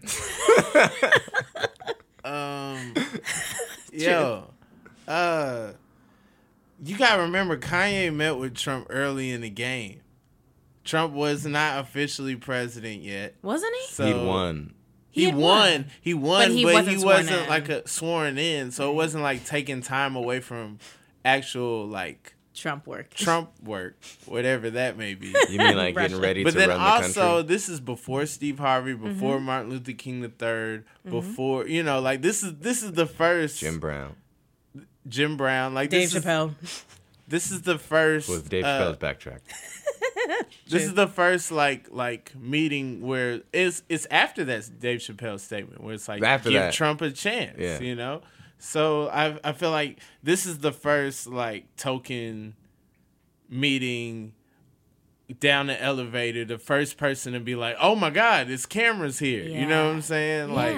You gotta remember Kanye met with Trump early in the game. Trump was not officially president yet. Wasn't he? So He'd won. He won, but he wasn't in. like sworn in, so it wasn't like taking time away from actual like Trump work, whatever that may be. You mean like getting ready But to then run the also, country? this is before Steve Harvey, before Martin Luther King III, before like this is the first Jim Brown. Like Dave this Chappelle. This is the first With Dave Chappelle's backtrack. This is the first like meeting where it's after that Dave Chappelle statement where it's like After give that. Trump a chance, Yeah. you know. So I feel like this is the first like token meeting down the elevator. The first person to be like, "Oh my God, there's cameras here." You know what I'm saying? Like,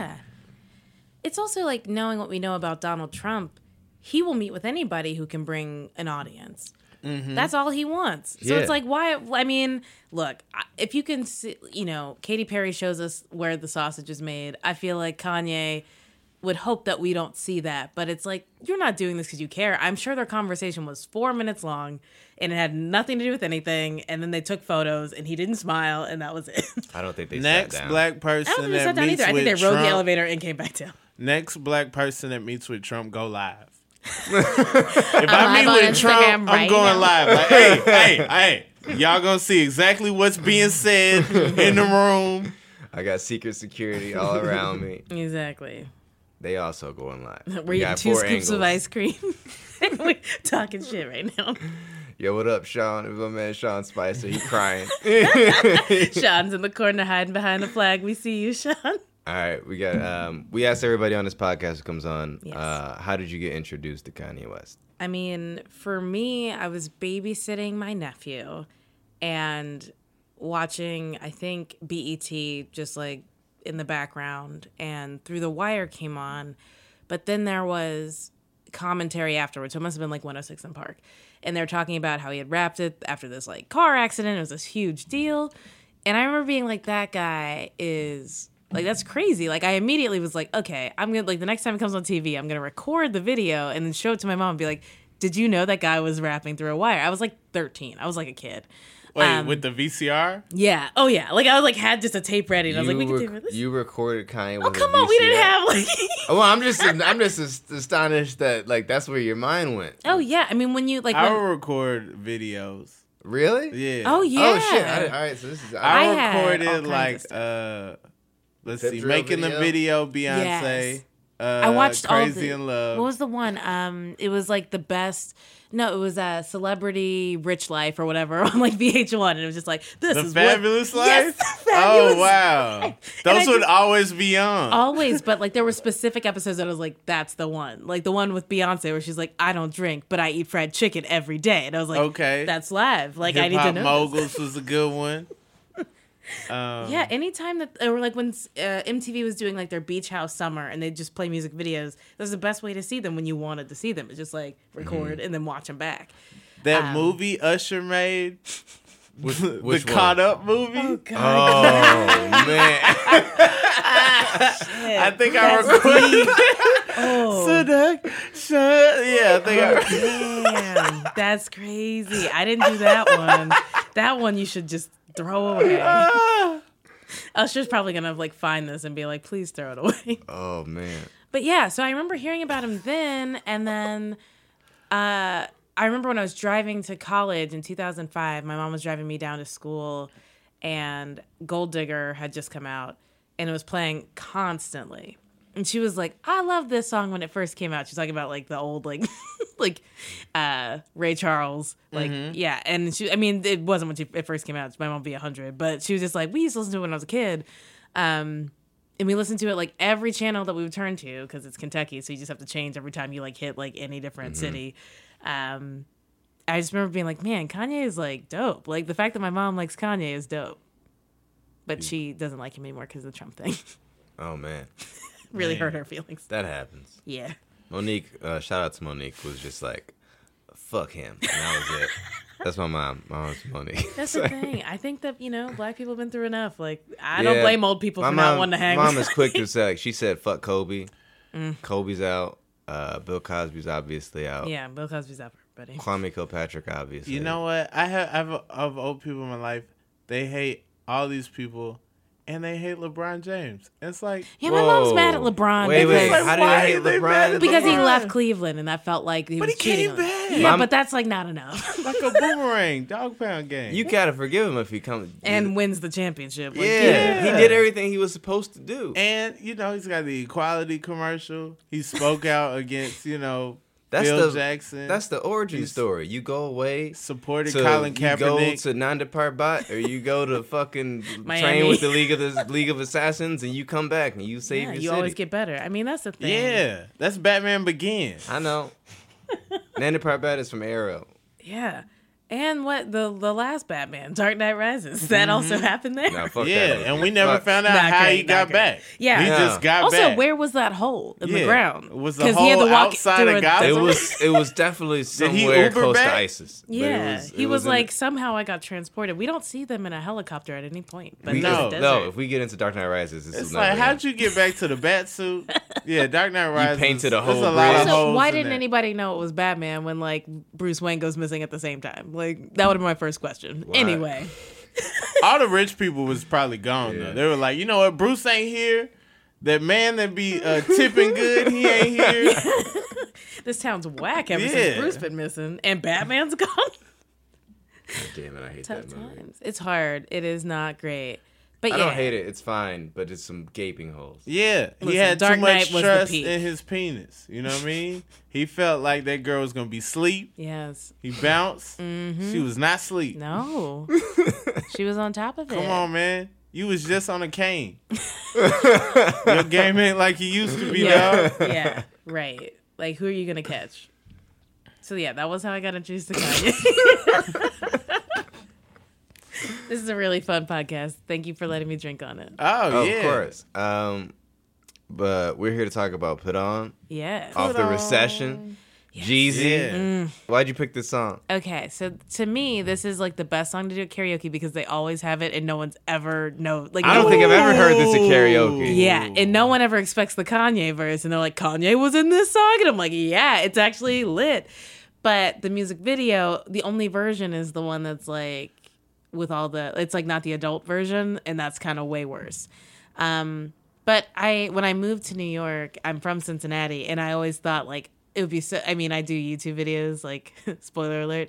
it's also like knowing what we know about Donald Trump. He will meet with anybody who can bring an audience. That's all he wants. So it's like, why? I mean, look, if you can see, you know, Katy Perry shows us where the sausage is made. I feel like Kanye would hope that we don't see that. But it's like, you're not doing this because you care. I'm sure their conversation was 4 minutes long and it had nothing to do with anything. And then they took photos and he didn't smile and that was it. I don't think they next sat down. black I person don't think they that sat down meets either. I with think they rode Trump, the elevator and came back down. next black person that meets with Trump go live. If live I on meet with Trump, Instagram I'm right going now. live. Like, hey, y'all gonna see exactly what's being said in the room. I got secret security all around me. Exactly. They also going live. We're eating 2 scoops of ice cream. We're talking shit right now. Yo, what up, Sean? It was my man Sean Spicer. He crying. Sean's in the corner hiding behind the flag. We see you, Sean. All right, we got. We asked everybody on this podcast who comes on. Yes. How did you get introduced to Kanye West? I mean, for me, I was babysitting my nephew and watching, I think, BET just like in the background, and Through the Wire came on. But then there was commentary afterwards. So it must have been like 106 in Park. And they're talking about how he had wrapped it after this like car accident. It was this huge deal. And I remember being like, that guy is like, that's crazy. Like, I immediately was like, okay, I'm going to, like, the next time it comes on TV, I'm going to record the video and then show it to my mom and be like, did you know that guy was rapping Through a Wire? I was like 13. I was like a kid. Wait, with the VCR? Yeah. Oh, yeah. Like, I was like, had just a tape ready. And I was like, we can do this. You recorded Kanye with Oh, a come on. We didn't VCR? have, like... Well, I'm just astonished that like that's where your mind went. Oh, yeah. I mean, when you, like... I when... will record videos. Really? Yeah. Oh, yeah. Oh shit! All right, so this is. I I had all recorded kinds like of stuff. let's Pip see, drill making the video Beyonce. Yes. I watched Crazy all the, in Love. What was the one? It was like the best. No, it was Celebrity Rich Life or whatever on like VH1, and it was just like this The is Fabulous what, Life? Yes, Fabulous Oh wow. Life. Those And I would just- always be on. always, but like there were specific episodes that I was like, that's the one. Like the one with Beyonce where she's like, I don't drink, but I eat fried chicken every day, and I was like, Okay. that's live. Like I Hip need to Hop know. Moguls was a good one. Yeah, anytime that, or like when MTV was doing like their beach house summer and they'd just play music videos, that was the best way to see them when you wanted to see them. It's just like record and then watch them back. That movie Usher made, Which the one? Caught Up movie. Oh, God. Oh man! I think I recorded. Oh, Yeah, I think I. damn. That's crazy. I didn't do that one. That one you should just throw away. Usher's probably going to like find this and be like, please throw it away. Oh man! But yeah, so I remember hearing about him then, and then I remember when I was driving to college in 2005, my mom was driving me down to school, and Gold Digger had just come out, and it was playing constantly. And she was like, I love this song when it first came out. She's talking about like the old like like Ray Charles. Like, yeah. And she, I mean, it wasn't when it first came out. My mom would be 100. But she was just like, we used to listen to it when I was a kid. And we listened to it like every channel that we would turn to because it's Kentucky. So you just have to change every time you like hit like any different city. I just remember being like, man, Kanye is like dope. Like the fact that my mom likes Kanye is dope. But she doesn't like him anymore because of the Trump thing. Oh man! really Man. hurt her feelings. That happens. Yeah. Monique, shout out to Monique, was just like, fuck him. And that was it. That's my mom. My mom's Monique. That's the thing. I think that, black people have been through enough. Like, I don't blame old people for not wanting to hang My with mom is somebody. quick to say, like, she said, fuck Kobe. Kobe's out. Bill Cosby's obviously out. Yeah, Bill Cosby's out for everybody. Kwame Kilpatrick, obviously. You know what? I have of old people in my life. They hate all these people, and they hate LeBron James. It's like, Yeah, my mom's mad at Whoa. LeBron Wait, because, Like, how do why they are hate they mad LeBron? at because he LeBron? left Cleveland, and that felt like he But was he came cheating on him. back. Yeah, Mom- but that's like not enough. like a boomerang, dog pound game. You gotta forgive him if he comes. And wins the championship. Like, yeah, he did everything he was supposed to do. And he's got the equality commercial. He spoke out against That's Phil Jackson. That's the origin He's- story. You go away supported to Colin you go Kaepernick. to Nanda Parbat, or you go to fucking Miami. train with the League of Assassins, and you come back and you save Yeah, your you city. always get better. I mean, that's the thing. Yeah, that's Batman Begins. I know. Nanda Parbat is from Arrow. Yeah. And what the last Batman, Dark Knight Rises, that also happened there. Nah, fuck Yeah, that. and we never Fuck. found out Not how great, he not got great. back. Yeah. he Yeah. just got Also, back. where was that hole in the Yeah. ground? Was the 'Cause he had to hole walk outside through of a Gaza? desert. It was definitely he somewhere Uber close back? to ISIS. But Yeah, it he was in- like, somehow I got transported. We don't see them in a helicopter at any point. But we- there's No, a desert. no. If we get into Dark Knight Rises, this It's is like, how'd you get back to the bat suit? Yeah, Dark Knight Rises. painted a there's whole a lot of bridge. Also, holes why in didn't there. anybody know it was Batman when like Bruce Wayne goes missing at the same time? Like that would have been my first question. Why? Anyway, All the rich people was probably gone Yeah. though. They were like, you know what? Bruce ain't here. That man that be tipping good, he ain't here. this town's whack ever Yeah. since Bruce been missing and Batman's gone. God damn it, I hate Tough that movie. times. It's hard. It is not great. But I yeah, don't hate it. It's fine, but it's some gaping holes. Yeah, he Listen, had Dark too much Knight was the trust peak. in his penis. You know what I mean? He felt like that girl was gonna be sleep. Yes. He bounced. She was not sleep. No. She was on top of it. Come on, man. You was just on a cane. Your game ain't like he used to be, Yeah. dog. Yeah. Right. Like, who are you gonna catch? So yeah, that was how I got introduced to Kanye. This is a really fun podcast. Thank you for letting me drink on it. Oh, yeah. Of course. But we're here to talk about Put On, Yeah. Off the Recession, Jeezy. Yeah. Why'd you pick this song? Okay, so to me, this is like the best song to do at karaoke because they always have it and no one's ever like. I don't think I've ever heard this at karaoke. Yeah, and no one ever expects the Kanye verse, and they're like, Kanye was in this song, and I'm like, yeah, it's actually lit. But the music video, the only version is the one that's like with all the, it's like not the adult version, and that's kind of way worse. But when I moved to New York, I'm from Cincinnati, and I always thought like it would be so. I mean, I do YouTube videos, like spoiler alert.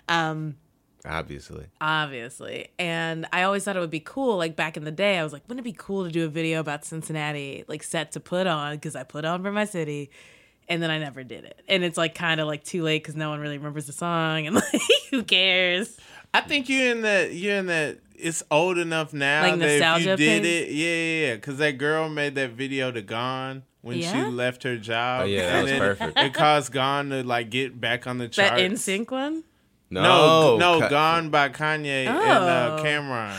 Obviously. Obviously. And I always thought it would be cool. Like back in the day, I was like, wouldn't it be cool to do a video about Cincinnati, like set to Put On, because I put on for my city. And then I never did it. And it's like kind of like too late because no one really remembers the song and like who cares? I think you're in that it's old enough now Like that if you nostalgia did thing? it, yeah. Because that girl made that video to Gone when she Yeah? left her job. Oh, yeah, that And was then perfect. It caused Gone to like get back on the charts. That NSYNC one? No, Ka- Gone by Kanye and Oh. Cameron.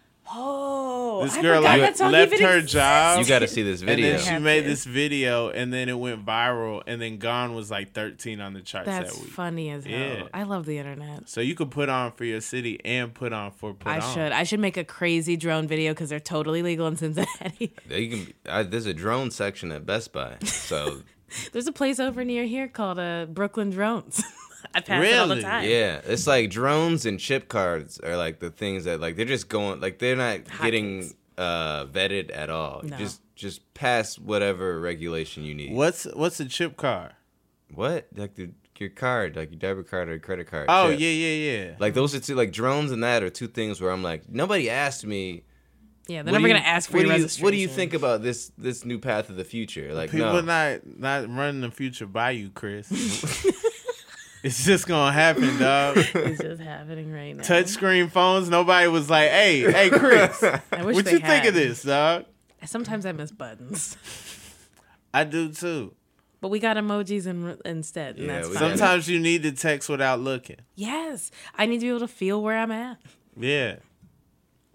Oh, This I girl forgot like that song left even her exists. job. You got to see this And video. then she Have made to. this video, and then it went viral, and then Gone was like 13 on the charts That's that week. funny as hell. Yeah. I love the internet. So you could put on for your city and put on for Put On. I should make a crazy drone video because they're totally legal in Cincinnati. There's a drone section at Best Buy. So, There's a place over near here called Brooklyn Drones. I pass it all the Really? time. yeah, it's like drones and chip cards are like the things that like they're just going, like they're not getting vetted at all. No. Just pass whatever regulation you need. What's a chip car? What? Like your card, like your debit card or credit card. Oh, chip. yeah. Like those are two, like drones and that are two things where I'm like, nobody asked me. Yeah, they're what never do going to you- ask for what your do you, registration. What do you think about this new path of the future? Like, People no. not running the future by you, Chris. It's just gonna happen, dog. It's just happening right now. Touchscreen phones, nobody was like, hey, Chris, I wish what they you think had. of this, dog? Sometimes I miss buttons. I do too. But we got emojis instead, and Yeah, that's we fine. got- Sometimes you need to text without looking. Yes, I need to be able to feel where I'm at. Yeah.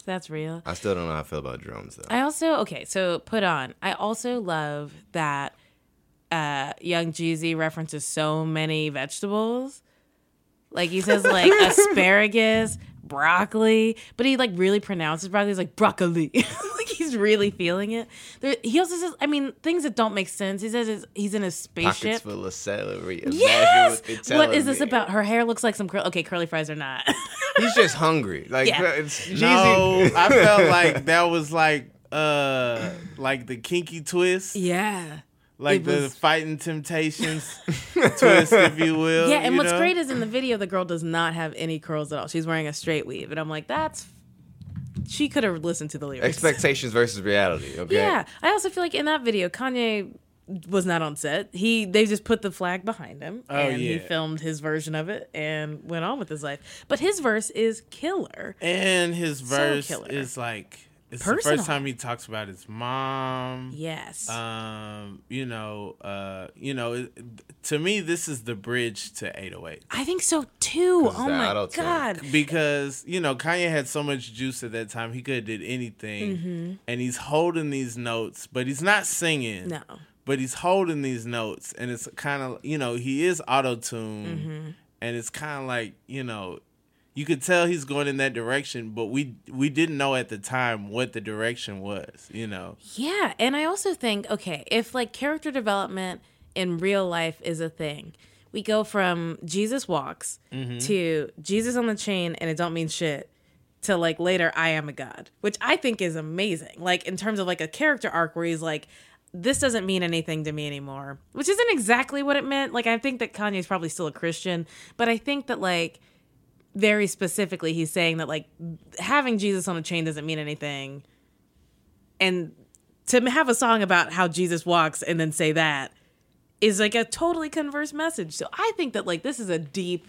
that's real. I still don't know how I feel about drones though. I also put on. I also love that Young Jeezy references so many vegetables. Like he says like asparagus, broccoli, but he like really pronounces broccoli. He's like broccoli. Like he's really feeling it. He also says, I mean, things that don't make sense. He says he's in a spaceship. Pockets full of celery. Yes. What is me. this about? Her hair looks like some curly fries or not. He's just hungry. Like Yeah. it's Jeezy. No, I felt like that was like the kinky twist. Yeah. Like It the was- Fighting Temptations twist, if you will. Yeah, and you what's know? great is in the video, the girl does not have any curls at all. She's wearing a straight weave. And I'm like, she could have listened to the lyrics. Expectations versus reality. Okay. Yeah. I also feel like in that video, Kanye was not on set. They just put the flag behind him. And he yeah. filmed his version of it and went on with his life. But his verse is killer. And his So verse killer. is like, it's Personal. the first time he talks about his mom. Yes. To me, this is the bridge to 808. I think so too. 'Cause Oh the my auto-tune. God. Because, Kanye had so much juice at that time, he could have did anything. Mm-hmm. And he's holding these notes, but he's not singing. No. But he's holding these notes, and it's kind of, he is auto-tuned. Mm-hmm. And it's kind of like, you could tell he's going in that direction, but we didn't know at the time what the direction was, Yeah, and I also think, okay, if like character development in real life is a thing, we go from Jesus walks to Jesus on the chain and it don't mean shit to like later I am a god, which I think is amazing. Like in terms of like a character arc where he's like, this doesn't mean anything to me anymore, which isn't exactly what it meant. Like I think that Kanye's probably still a Christian, but I think that like very specifically he's saying that like having Jesus on a chain doesn't mean anything. And to have a song about how Jesus walks and then say that is like a totally converse message. So I think that like this is a deep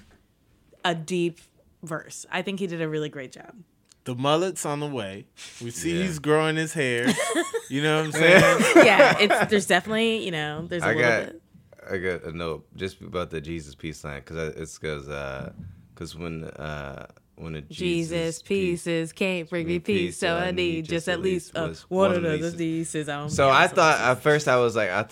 verse. I think he did a really great job. The mullet's on the way. We see Yeah. he's growing his hair. You know what I'm saying? Yeah, there's definitely, there's a little bit. I got a note just about the Jesus peace line because when a Jesus pieces can't bring me peace, so I need just at least one of those pieces. So I thought at first when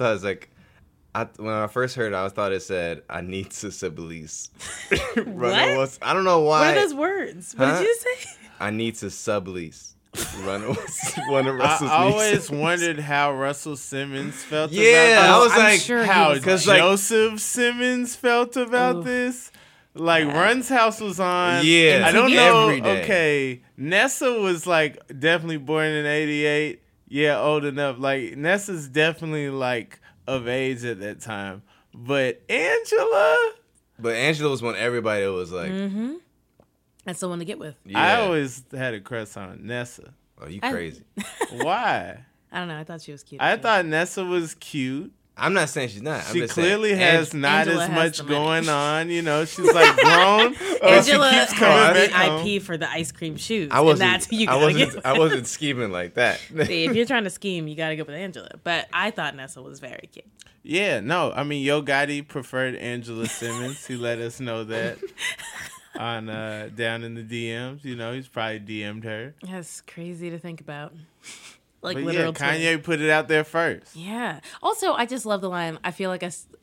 I first heard it, I thought it said I need to sublease. What? I don't know why. What are those words? What Huh? did you say? I need to sublease. One of Russell's I always nieces. wondered how Russell Simmons felt Yeah, about I this. was I'm like, sure he How was Cause, like- Joseph Simmons felt about this. Like Run's House was on. Yeah. I don't MTV know. every day. Okay, Nessa was like definitely born in '88. Yeah, old enough. Like Nessa's definitely like of age at that time. But Angela, But Angela was one everybody was like, That's the one to get with. yeah. I always had a crush on Nessa. Oh, you crazy. Why? I don't know. I thought she was cute. I too. thought Nessa was cute. I'm not saying she's not. I'm She just saying clearly has not Angela as has much the money. going on. She's like grown. but she Angela keeps coming has back the home. IP for the ice cream shoes. I wasn't. And that's who you I gotta wasn't. get. I wasn't scheming like that. See, if you're trying to scheme, you gotta go with Angela. But I thought Nessa was very cute. Yeah, no. I mean, Yo Gotti preferred Angela Simmons. He let us know that on down in the DMs. He's probably DM'd her. That's crazy to think about. Like But yeah, literal twins. Kanye put it out there first. Yeah. Also, I just love the line. I feel like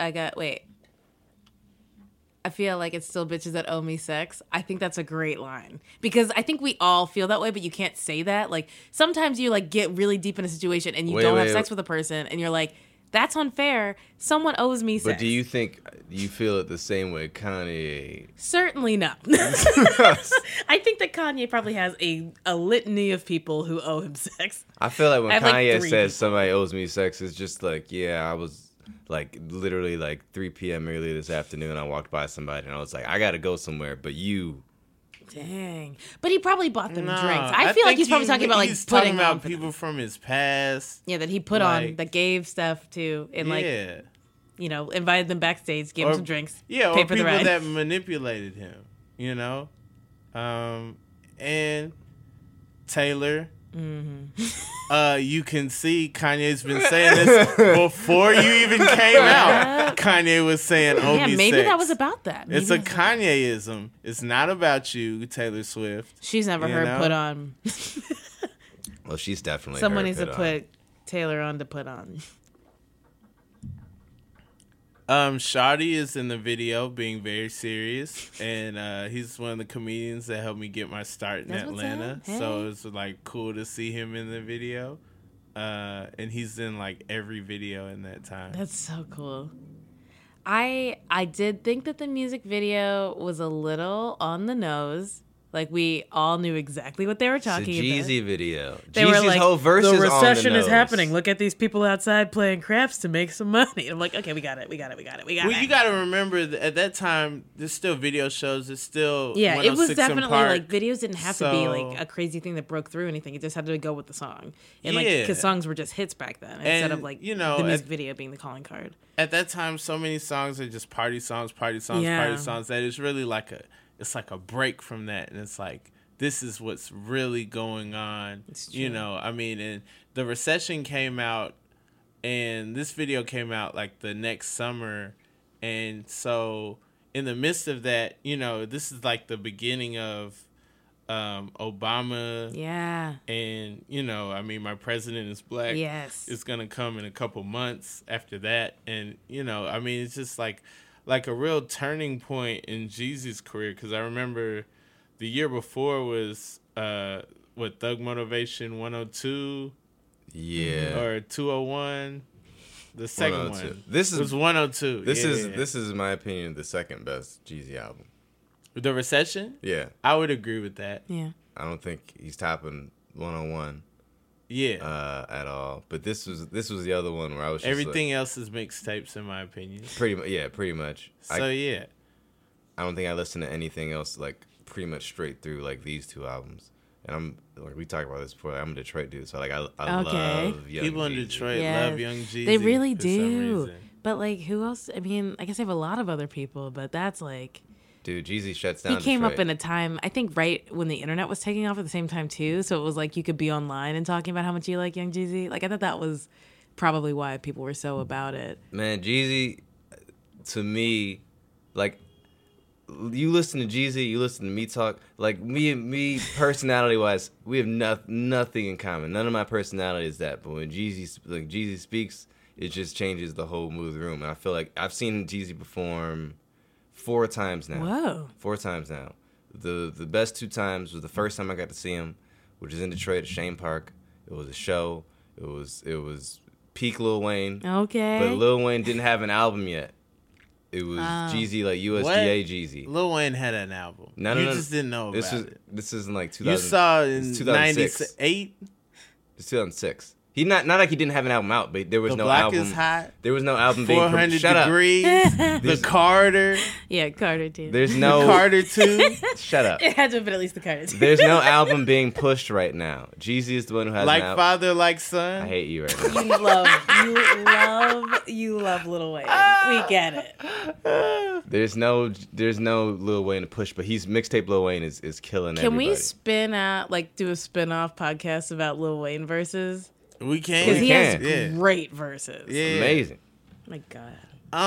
I feel like it's still bitches that owe me sex. I think that's a great line because I think we all feel that way, but you can't say that. Like sometimes you like get really deep in a situation and you don't have sex with a person and you're like, that's unfair. Someone owes me sex. But do you feel it the same way Kanye? Certainly not. I think that Kanye probably has a litany of people who owe him sex. I feel like when I have, like, Kanye 3 says people. somebody owes me sex, it's just like, yeah, I was like literally like 3 p.m. earlier this afternoon. I walked by somebody and I was like, I gotta go somewhere, but you. Dang. But he probably bought them No, drinks. I feel like think he's probably talking about like he's putting talking about on for them. people from his past. Yeah, that he put on, like- that gave stuff to, and like, Yeah. invited them backstage, gave them some drinks, Yeah, paid or for the people ride. that manipulated him, and Taylor. Mm-hmm. You can see Kanye's been saying this before you even came out. Kanye was saying, "Oh, yeah, me maybe sex. that was about that. It's Maybe a that's- Kanyeism. It's not about you, Taylor Swift. She's never you heard know? put on. Well, she's definitely Someone her needs to put on. put Taylor on to put on. Shawty is in the video being very serious, and he's one of the comedians that helped me get my start in That's what's Atlanta. up. Hey. So it's like cool to see him in the video, and he's in like every video in that time. That's so cool. I did think that the music video was a little on the nose. Like, we all knew exactly what they were It's a talking Jeezy about. video. They Jeezy's were like, whole verse the is recession on the is nose. happening. Look at these people outside playing crafts to make some money. I'm like, okay, we got it. Well, you got to remember that at that time, there's still video shows. It's still Yeah, it was 106 in definitely Park. like videos didn't have to be So- like a crazy thing that broke through anything. It just had to go with the song. And like, Yeah. because songs were just hits back then instead of And, like, you know, the music at- video being the calling card. At that time, so many songs are just party songs, Yeah. party songs. That it's really like a break from that, and it's like, this is what's really going on. It's You true. know, I mean, and the recession came out, and this video came out like the next summer, and so in the midst of that, you know, this is like the beginning of Obama, Yeah. and you know, I mean, My President is Black. Yes. It's gonna come in a couple months after that, and you know, I mean, it's just like a real turning point in Jeezy's career, because I remember the year before was Thug Motivation 102 Yeah. or 201. The second 102. one. This is- was 102. This Yeah. is in my opinion the second best Jeezy album. The Recession. Yeah. I would agree with that. Yeah. I don't think he's topping 101 Yeah. at all. But this was the other one where I was just Everything else is mixtapes, in my opinion. like, pretty much. So yeah. I don't think I listened to anything else like pretty much straight through like these two albums. And I'm like, we talked about this before. I'm a Detroit dude, so like I Okay. love Young People in Jeezy. Detroit Yes. love Young Jeezy. They really for some do. reason. But like, who else? I mean, I guess I have a lot of other people, but that's like, Dude, Jeezy shuts down. he came up Detroit. in a time, I think, right when the internet was taking off at the same time too. So it was like you could be online and talking about how much you like Young Jeezy. Like, I thought that was probably why people were so about it. Man, Jeezy, to me, like, you listen to Jeezy, you listen to me talk. Like, me personality-wise, we have nothing in common. None of my personality is that. But when Jeezy speaks, it just changes the whole mood of the room. And I feel like I've seen Jeezy perform 4 times now. Whoa. 4 times now. The best 2 times was the first time I got to see him, which is in Detroit at Shane Park. It was a show. It was peak Lil Wayne. Okay. But Lil Wayne didn't have an album yet. It was Jeezy, like USDA What? Jeezy. Lil Wayne had an album. No, you no, just didn't know about it. This is in like 2000. You saw in it's 2006. 98. It's 2006. He not like he didn't have an album out, but there was The no Block album. is Hot. There was no album being 400 Shut up. Degrees. The Carter. Yeah, Carter too. There's The no Carter 2. Shut up. It had to have been at least the Carter too. There's no album being pushed right now. Jeezy is the one who has Like an album. Father, Like Son. I hate you right now. You love Lil Wayne. We get it. There's no Lil Wayne to push, but he's mixtape Lil Wayne is killing Can everybody. we spin out, like, do a spin-off podcast about Lil Wayne verses? We can. Because he has Yeah. great verses. Yeah. Amazing. My God.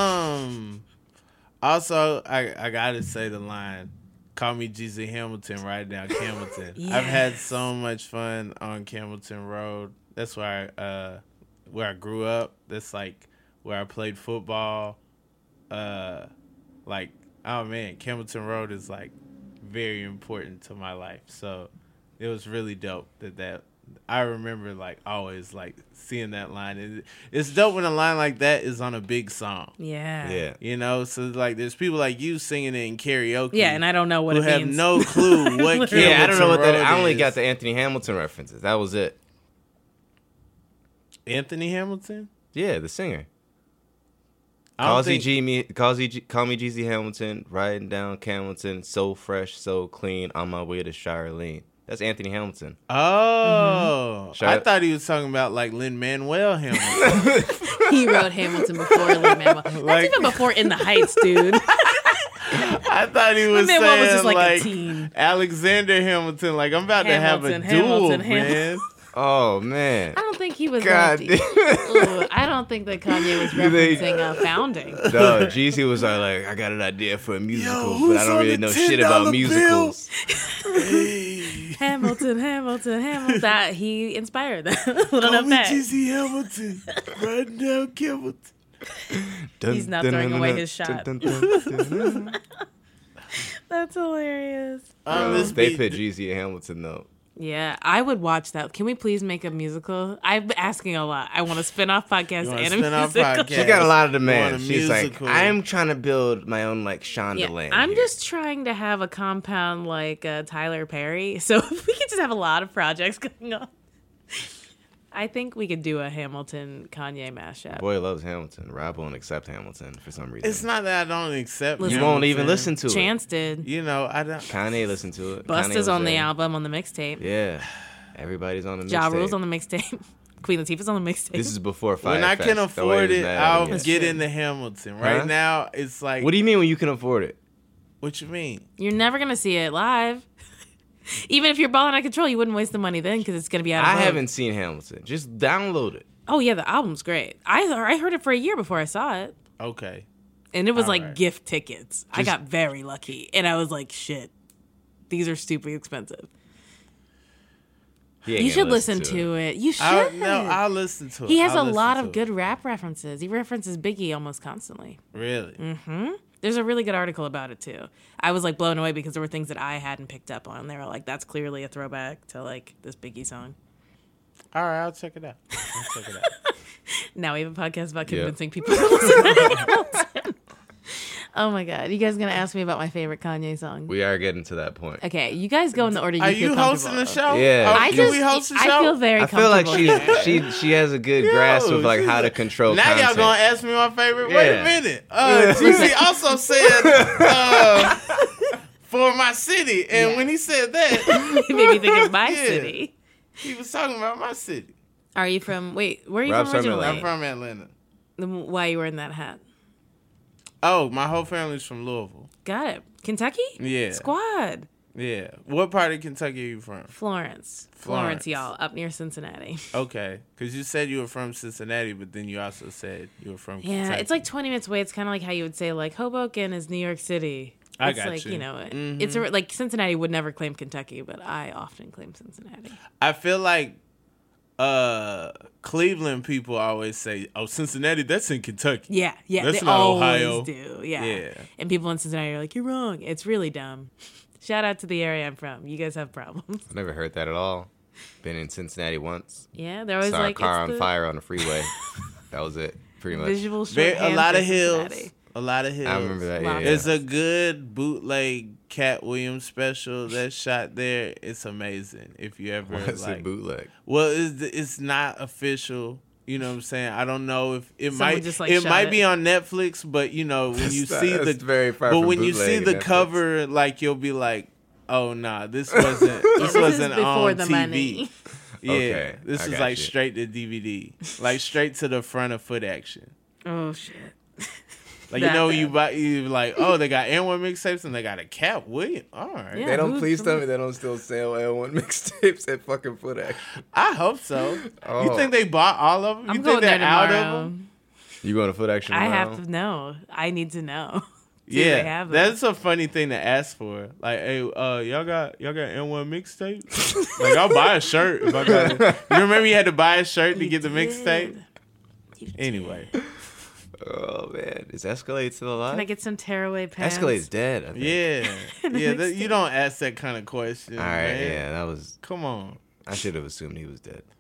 Also, I gotta say the line, "Call me Jeezy Hamilton, ride down Campbellton." I've had so much fun on Campbellton Road. That's where I grew up. That's like where I played football. Like, oh man, Campbellton Road is like very important to my life. So it was really dope that I remember like always like seeing that line. It's dope when a line like that is on a big song. Yeah. Yeah. You know, so like there's people like you singing it in karaoke. Yeah, and I don't know what who it have means. no clue what. Yeah, I don't know what that. Campbellton I only Road got is. the Anthony Hamilton references. That was it. Anthony Hamilton. Yeah, the singer. I don't Call think- me Jeezy Hamilton, riding down Camilton, so fresh, so clean, on my way to Charlene. That's Anthony Hamilton. Oh, Shout I out- thought he was talking about like Lin-Manuel Hamilton. He wrote Hamilton before Lin-Manuel. That's Like- even before In the Heights, dude. I thought he was Lin-Manuel saying was just like a like teen. Alexander Hamilton. Like I'm about to have a duel, Hamilton. man. Oh man. I don't think he was God like, damn. Ooh, I don't think that Kanye was referencing founding. No, Jeezy was like, I got an idea for a musical, but who's I don't on really the know shit about $10 musicals. Hey, Hamilton. That he inspired that. Little known fact. Hamilton. Right now, Hamilton. He's not throwing away his shot. That's hilarious. They pitch Jeezy Hamilton though. Yeah, I would watch that. Can we please make a musical? I'm asking a lot. I want a spin-off podcast and a musical. She got a lot of demand. Want a She's like, musical. I'm trying to build my own like Shondaland. I'm here. just trying to have a compound like Tyler Perry. So if we could just have a lot of projects going on. I think we could do a Hamilton Kanye mashup. Boy loves Hamilton. Rob won't accept Hamilton for some reason. It's not that I don't accept. Listen, You won't even listen to Chance did. You know, I don't. Kanye listened to it. Kanye Busta's was on the there. album, on the mixtape. Yeah. Everybody's on the mixtape. Ja Rule's on the mixtape. Queen Latifah's on the mixtape. This is before Fire When I Fest. can Don't afford wait as it, mad I'll at me. get into Hamilton. Right Huh? now, it's like. What do you mean when you can afford it? What you mean? You're never going to see it live. Even if you're balling out of control, you wouldn't waste the money then because it's going to be out of I vogue. haven't seen Hamilton. Just download it. Oh, yeah, the album's great. I heard it for a year before I saw it. Okay. And it was All like right. gift tickets. I got very lucky. And I was like, shit, these are stupid expensive. He ain't You gonna should listen to it. You should. I'll listen to it. He has I'll a listen lot to of it. good rap references. He references Biggie almost constantly. Really? There's a really good article about it too. I was like blown away because there were things that I hadn't picked up on. They were like, that's clearly a throwback to like this Biggie song. All right, I'll check it out. Now we have a podcast about Yeah. convincing people to listen to Hamilton. Oh my God. You guys going to ask me about my favorite Kanye song? We are getting to that point. Okay, you guys go in the order you Are feel you hosting the comfortable. show? Yeah. Oh, I can we host the show? I feel very I feel like comfortable. she has a good grasp of like how to control Now content. y'all gonna ask me my favorite. Wait Yeah. a minute. Jeezy also said for my city, and when he said that, It made me think of my Yeah. city. he was talking about my city. Are you from, wait, where are you Rob's from from originally? I'm from Atlanta. Then why are you wearing that hat? Oh, my whole family's from Louisville. Got it. Kentucky? Yeah. Squad. Yeah. What part of Kentucky are you from? Florence, Florence. y'all, up near Cincinnati. Okay, because you said you were from Cincinnati, but then you also said you were from Yeah, Kentucky. it's like 20 minutes away. It's kind of like how you would say like Hoboken is New York City. I It's got like, you. know, Mhm. it's like Cincinnati would never claim Kentucky, but I often claim Cincinnati. I feel like Cleveland people always say, "Oh, Cincinnati, that's in Kentucky." Yeah, That's they not always Ohio. do. Yeah. Yeah. And people in Cincinnati are like, you're wrong. It's really dumb. Shout out to the area I'm from. You guys have problems. I've never heard that at all. Been in Cincinnati once. Yeah, they're always Saw like, a car it's on the fire on the freeway. That was it, pretty much. visual A shorthand lot for of hills. Cincinnati. A lot of hills. I remember that. Wow. Yeah, It's a good bootleg Cat Williams special that's shot there. It's amazing. If you ever What's like, a bootleg? well, it's not official. You know what I'm saying? I don't know if it Someone might. just, like, it shot might it. be on Netflix, but you know when you see the That's very far but from when you see bootleg the Netflix. cover, like you'll be like, oh nah, this wasn't. This This is wasn't before on the TV. money. Yeah, Okay, this I is got like you. straight to DVD, like straight to the front of Foot Action. Oh, shit. Like That you know, bad. you buy you like, oh, they got N1 mixtapes and they got a Cat Williams. All right, Yeah. They don't. who's- Please tell me they don't still sell L1 mixtapes at fucking Foot Action. I hope so. You Oh. think they bought all of them? You I'm think going there they're out tomorrow. of them? You going to Foot Action I tomorrow? have to know. I need to know. Do they Yeah, have them? that's a funny thing to ask for. Like, hey, y'all got N1 mixtape? Like, I'll buy a shirt if I got it. You remember you had to buy a shirt to get the mixtape? Anyway, Oh man, is Escalade still alive? Can I get some tearaway pants? Escalade's dead. I think. yeah. You don't ask that kind of question. All right. man. Yeah, that was. Come on, I should have assumed he was dead.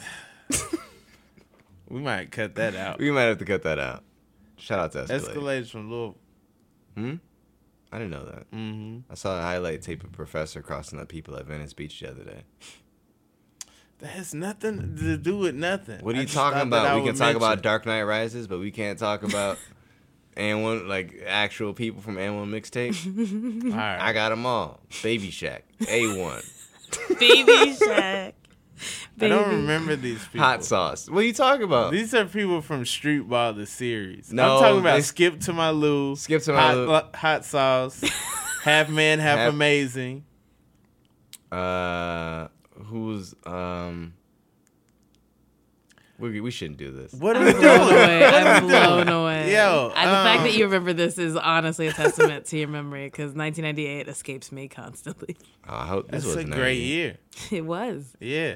we might cut that out. We might have to cut that out. Shout out to Escalade. Escalade's from Louisville. I didn't know that. Mm-hmm. I saw a highlight tape of Professor crossing up people at Venice Beach the other day. That has nothing to do with nothing. What are I you just talking thought that I about? We can would talk about mention. Dark Knight Rises, but we can't talk about N1, like actual people from N1 mixtape. All right. I got them all. Baby Shack, A1, Baby Shack. I don't Baby. remember these people. Hot Sauce. What are you talking about? These are people from Street Ball, the series. No, I'm talking about they- Skip to My Lou, Skip to My Lou. Hot Sauce, Half Man, Half Amazing. Who's We shouldn't do this. What are we Blown doing? away. I'm blown away. Yo, The fact that you remember this is honestly a testament to your memory because 1998 escapes me constantly. Oh, I hope this That's was a great year. It was. Yeah.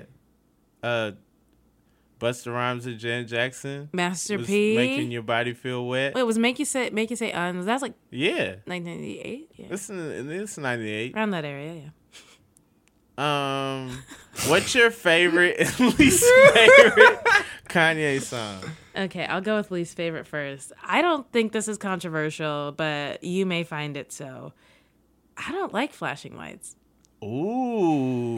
Busta Rhymes and Janet Jackson. Master was P. Making Your Body Feel Wet. Wait, was Make You Say Was that like Yeah. 1998? Yeah. It's 98. Around that area, yeah. What's your favorite and least favorite Kanye song? Okay, I'll go with least favorite first. I don't think this is controversial, but you may find it so. I don't like Flashing Lights. Ooh.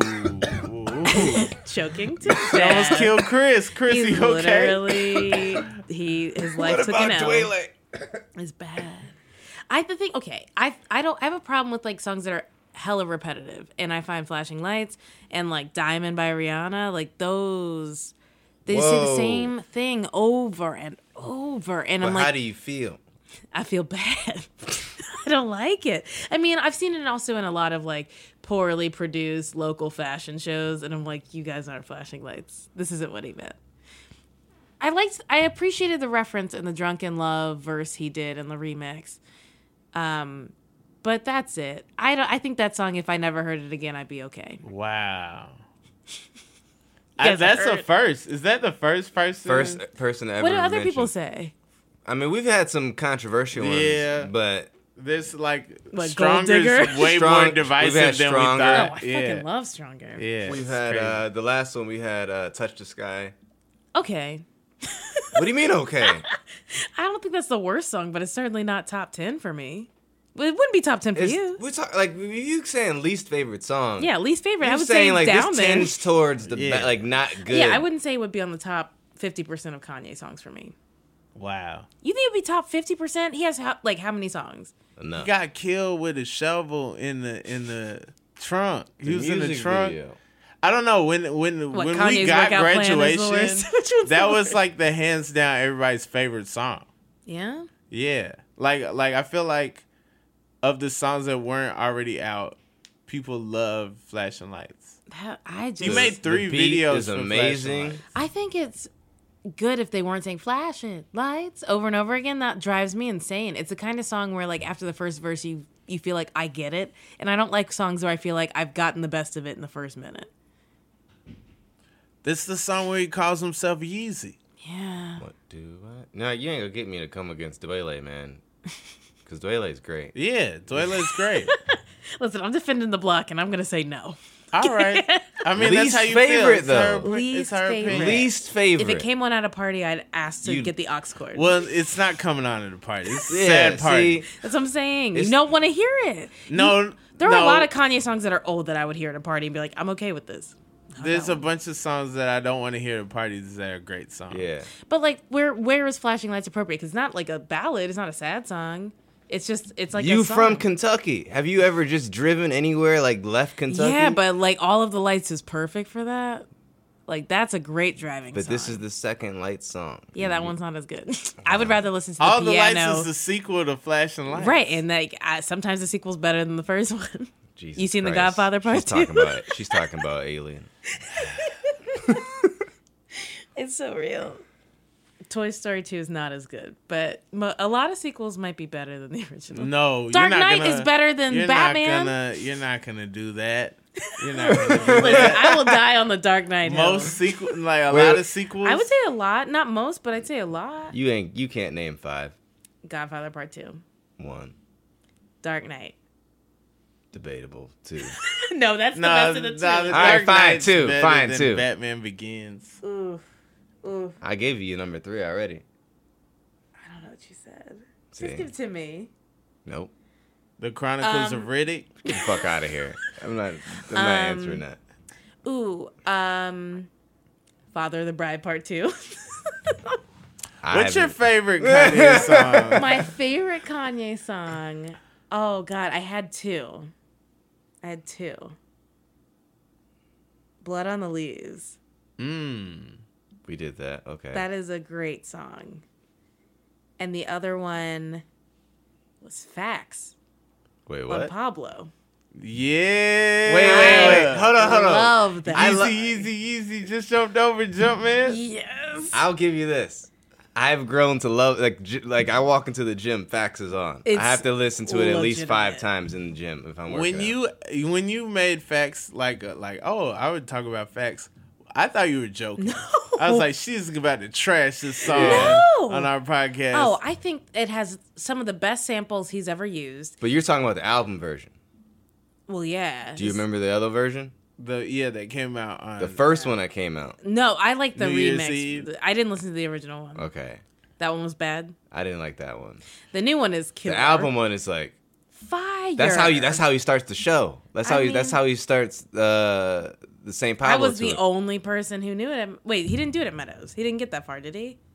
Choking to That death. almost killed Chris. Chris, He's you okay? literally his life took an L. It's bad. I have a problem with like songs that are hella repetitive, and I find Flashing Lights and like Diamond by Rihanna, like those, they just say the Whoa. same thing over and over, and But I'm how like, do you feel? I feel bad. I don't like it. I mean, I've seen it also in a lot of like poorly produced local fashion shows, and I'm like, you guys aren't Flashing Lights. This isn't what he meant. I appreciated the reference in the Drunken Love verse he did in the remix. But that's it. I think that song, if I never heard it again, I'd be okay. Wow. guys That's heard- a first. Is that the first person? First person to ever What do other mention- people say? I mean, we've had some controversial ones, Yeah. but This like What, Stronger's Gold Digger? way more Strong- we've divisive had than Stronger. we Oh, thought. I yeah. fucking love Stronger. Yeah. we've it's had crazy. the last one we had Touch the Sky. Okay. What do you mean okay? I don't think that's the worst song, but it's certainly not top 10 for me. But it wouldn't be top 10 for you. We talk like you saying least favorite song. Yeah, least favorite. I You're would say saying it's like down this there. tends towards the Yeah. like not good. Yeah, I wouldn't say it would be on the top 50% of Kanye songs for me. Wow. You think it'd be top 50%? He has how many songs? No. He got killed with a shovel in the trunk. He was in the music trunk. video. I don't know when What, we Kanye's got workout plan is the graduation. worst? Which one's That the was worst? like the hands down everybody's favorite song. Yeah. Yeah, like I feel like of the songs that weren't already out, people love Flashing Lights. I just He made 3 the beat videos. is for amazing. Flashing Lights. I think it's good if they weren't saying flashing lights over and over again. That drives me insane. It's the kind of song where like after the first verse you feel like I get it. And I don't like songs where I feel like I've gotten the best of it in the first minute. This is the song where he calls himself Yeezy. Yeah. What do I? No, you ain't gonna get me to come against Dwele, man. Because Dwele's great. Yeah, Dwele's great. Listen, I'm defending the block and I'm going to say no. All right. I mean, Least that's how you favorite, feel. It's her- though. it's Least her favorite. opinion. Least favorite. If it came on at a party, I'd ask to You- get the aux cord. Well, it's not coming on at a party. It's a Yeah, sad party. see, That's what I'm saying. You It's- don't want to hear it. No, There are no, a lot of Kanye songs that are old that I would hear at a party and be like, I'm okay with this. There's a bunch of songs that I don't want to hear at parties that are great songs. yeah. But like, where is Flashing Lights appropriate? Because it's not like a ballad. It's not a sad song. It's just, it's like You a song. from Kentucky? Have you ever just driven anywhere like left Kentucky? Yeah, but like All of the Lights is perfect for that. Like that's a great driving But song. this is the second light song. yeah, that one's not as good. I would rather listen to the All the piano. Lights is the sequel to Flashing Lights. Right, and like sometimes the sequel's better than the first one. Jesus You seen The Christ. Godfather Part She's 2? talking about it. She's talking about Alien. It's so real. Toy Story 2 is not as good, but a lot of sequels might be better than the original. No, Dark you're not Knight gonna, is better than you're Batman. You're not gonna do that. You're not gonna do Listen, that. I will die on the Dark Knight hill. Most sequel, like a Wait. lot of sequels. I would say a lot, not most, but I'd say a lot. You can't name 5. Godfather Part 2, 1. Dark Knight. Debatable. 2. No, that's the no, best of the no, two. the All right, Dark fine, Knight's two, better fine, than two. Batman Begins. I gave you number 3 already. I don't know what you said. See? Just give it to me. Nope. The Chronicles of Riddick. Get the fuck out of here. I'm not answering that. Ooh, Father of the Bride Part 2. What's your favorite Kanye song? My favorite Kanye song. Oh God, I had two. Blood on the Leaves. We did that. Okay. That is a great song. And the other one was Facts Wait, on what? Pablo. Yeah. Wait. Hold on. Love that. Easy. Just jumped over Jumpman. Yes. I'll give you this. I've grown to love like I walk into the gym, Facts is on. It's I have to listen to it at least 5 legitimate. times in the gym if I'm working out. When you made Facts like oh, I would talk about Facts. I thought you were joking. No. I was like, she's about to trash this song No. on our podcast. Oh, I think it has some of the best samples he's ever used. But you're talking about the album version. Well, yeah. Do you remember the other version? That came out on The first one that came out. No, I like the New Year's remix. Eve. I didn't listen to the original one. Okay. That one was bad. I didn't like that one. The new one is killer. The album one is like Fire. that's how he starts the show. That's how I that's how he starts the St. I Pablo was the tour. only person who knew it. Wait, he didn't do it at Meadows. He didn't get that far, did he?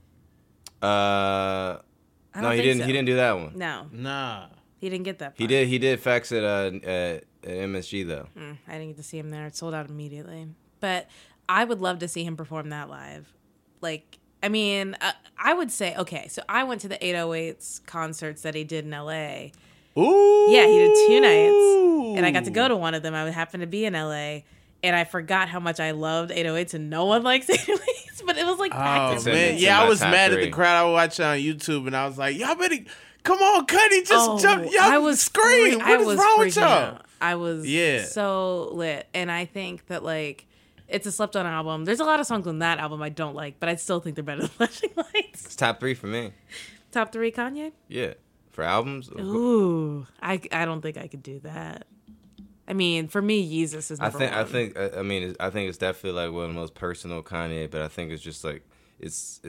No, don't he think didn't. so. He didn't do that one. No, Nah. he didn't get that far. He did. He did Facts at MSG though. I didn't get to see him there. It sold out immediately. But I would love to see him perform that live. Like, I mean, I would say, okay, so I went to the 808s concerts that he did in LA. Ooh. Yeah, he did 2 nights. And I got to go to one of them. I happened to be in LA. And I forgot how much I loved 808s, and no one likes 808s. But it was like packed. Oh It's in- man, it's in I my was top mad at 3. the crowd. I watched it on YouTube, and I was like, "Y'all better come on, Cuddy, just jump! Y'all I was scream! I What is was wrong with freaking y'all?" out. I was so lit, and I think that like it's a slept on album. There's a lot of songs on that album I don't like, but I still think they're better than Flashing Lights. It's top 3 for me. Top 3 Kanye. Yeah, for albums. Ooh, I don't think I could do that. I mean, for me, Yeezus is number one. I think it's definitely like one of the most personal Kanye, but I think it's just like it's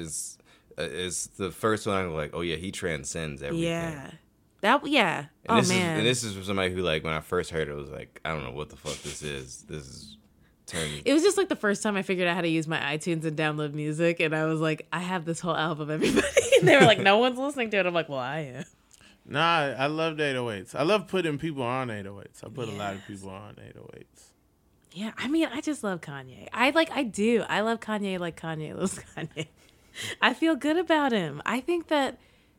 the first one I'm like, oh yeah, he transcends everything. Yeah. And Man. And this is for somebody who like when I first heard it was like, I don't know what the fuck this is. This is turning. It was just like the first time I figured out how to use my iTunes and download music, and I was like, I have this whole album, everybody. And they were like, no one's listening to it. I'm like, well, I am. Nah, I love 808s. I love putting people on 808s. I put a lot of people on 808s. Yeah, I mean, I just love Kanye. I do. I love Kanye like Kanye loves Kanye. I feel good about him. I think that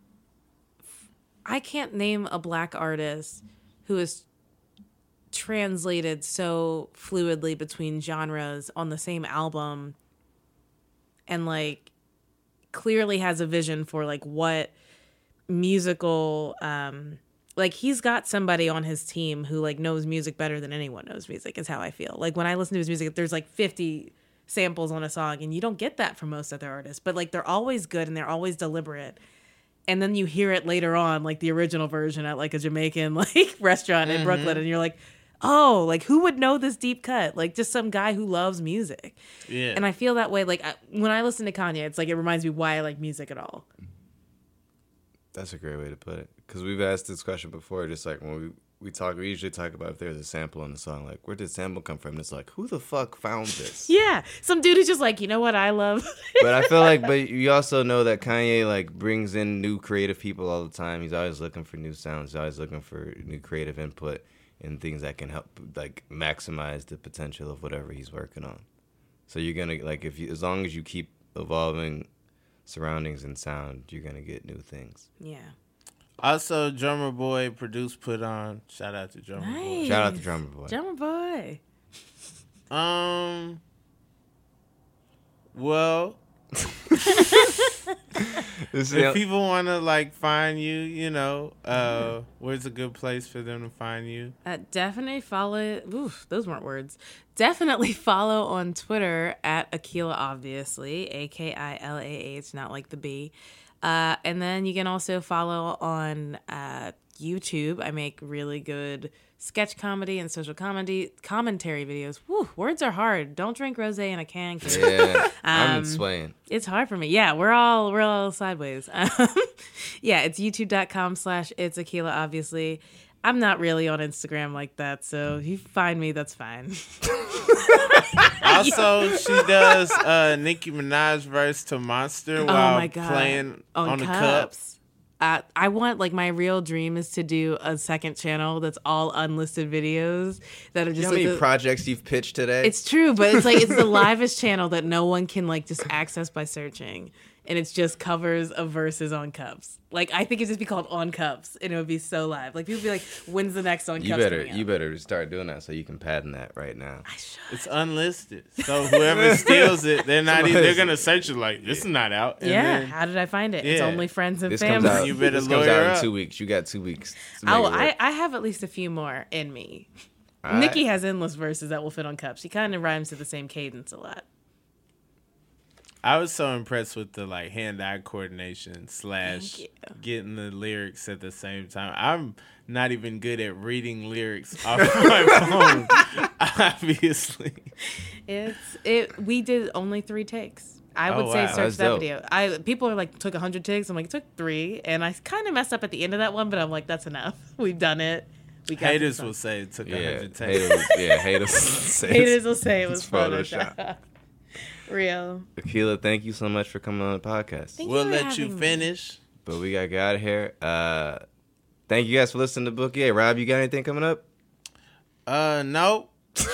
I can't name a black artist who is translated so fluidly between genres on the same album and like clearly has a vision for like what musical like he's got somebody on his team who like knows music better than anyone knows music is how I feel. Like when I listen to his music, there's like 50 samples on a song and you don't get that from most other artists, but like they're always good and they're always deliberate. And then you hear it later on, like the original version at like a Jamaican like restaurant in Brooklyn, and you're like, oh, like who would know this deep cut? Like just some guy who loves music. Yeah. And I feel that way. Like when I listen to Kanye, it's like it reminds me why I like music at all. That's a great way to put it. Because we've asked this question before, just like when we usually talk about if there's a sample in the song, like where did the sample come from? And it's like, who the fuck found this? Yeah, some dude who's just like, you know what I love? But I feel like, but you also know that Kanye like brings in new creative people all the time. He's always looking for new sounds. He's always looking for new creative input and things that can help like maximize the potential of whatever he's working on. So you're gonna like as long as you keep evolving surroundings and sound, you're gonna get new things. Yeah. Also, Drummer Boy produced Put On. Shout out to Drummer Nice. Shout out to Drummer Boy. Drummer Boy. Boy. Well, if people want to like find you, you know, where's a good place for them to find you? Definitely follow. Oof, those weren't words. Definitely follow on Twitter at Akila, obviously, AKILAH, not like the B. And then you can also follow on YouTube. I make really good sketch comedy and social commentary videos. Woo, words are hard. Don't drink rosé in a can. Kids. Yeah, I'm swaying. It's hard for me. Yeah, we're all sideways. Yeah, it's youtube.com/it's Akila, obviously. I'm not really on Instagram like that, so if you find me, that's fine. Also, she does Nicki Minaj verse to Monster while playing on the cups. I want, like, my real dream is to do a second channel that's all unlisted videos that are just You know how like many projects you've pitched today? It's true, but it's like it's the livest channel that no one can like just access by searching. and it's just covers of verses on Cups. Like, I think it'd just be called On Cups, and it would be so live. Like, people would be like, when's the next On Cups coming out? You better start doing that so you can patent that right now. I should. It's unlisted. So whoever steals it, they're going to search it like, this is not out. And Yeah, then- how did I find it? It's Yeah. only friends and This family. comes out. You better This comes lawyer out in up. 2 weeks. You got 2 weeks. to make Oh, it work. I have at least a few more in me. All right. Nikki has endless verses that will fit on Cups. She kind of rhymes to the same cadence a lot. I was so impressed with the like hand-eye coordination / Thank you. getting the lyrics at the same time. I'm not even good at reading lyrics off my phone, obviously. We did only 3 takes. I would Oh, say wow. search That's that dope. video. People are like, took 100 takes. I'm like, it took 3, and I kind of messed up at the end of that one, but I'm like, that's enough. We've done it. We got Haters this one. will say it took Yeah, 100 takes. haters. Haters will say it was it's Photoshop. Photoshop. Real. Akila, thank you so much for coming on the podcast. Thank We'll you for let you having me. finish. But we got to get out of here. Thank you guys for listening to Book A. Rob, you got anything coming up? No.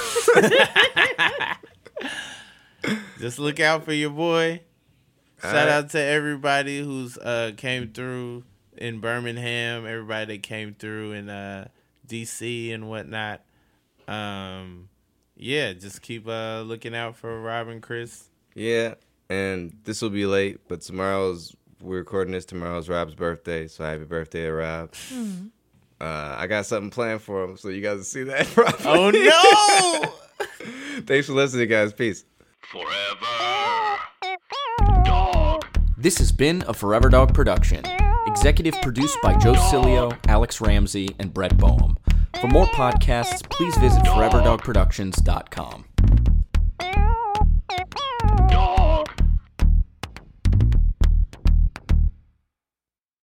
Just look out for your boy. Shout right. out to everybody who's came through in Birmingham, everybody that came through in DC and whatnot. Yeah, just keep looking out for Rob and Chris. Yeah, and this will be late, but we're recording this. Tomorrow's Rob's birthday, so happy birthday to Rob. Mm-hmm. I got something planned for him, so you guys will see that probably. Oh no! Thanks for listening, guys. Peace. Forever Dog. This has been a Forever Dog production. Executive produced by Joe Cilio, Alex Ramsey, and Brett Boehm. For more podcasts, please visit foreverdogproductions.com.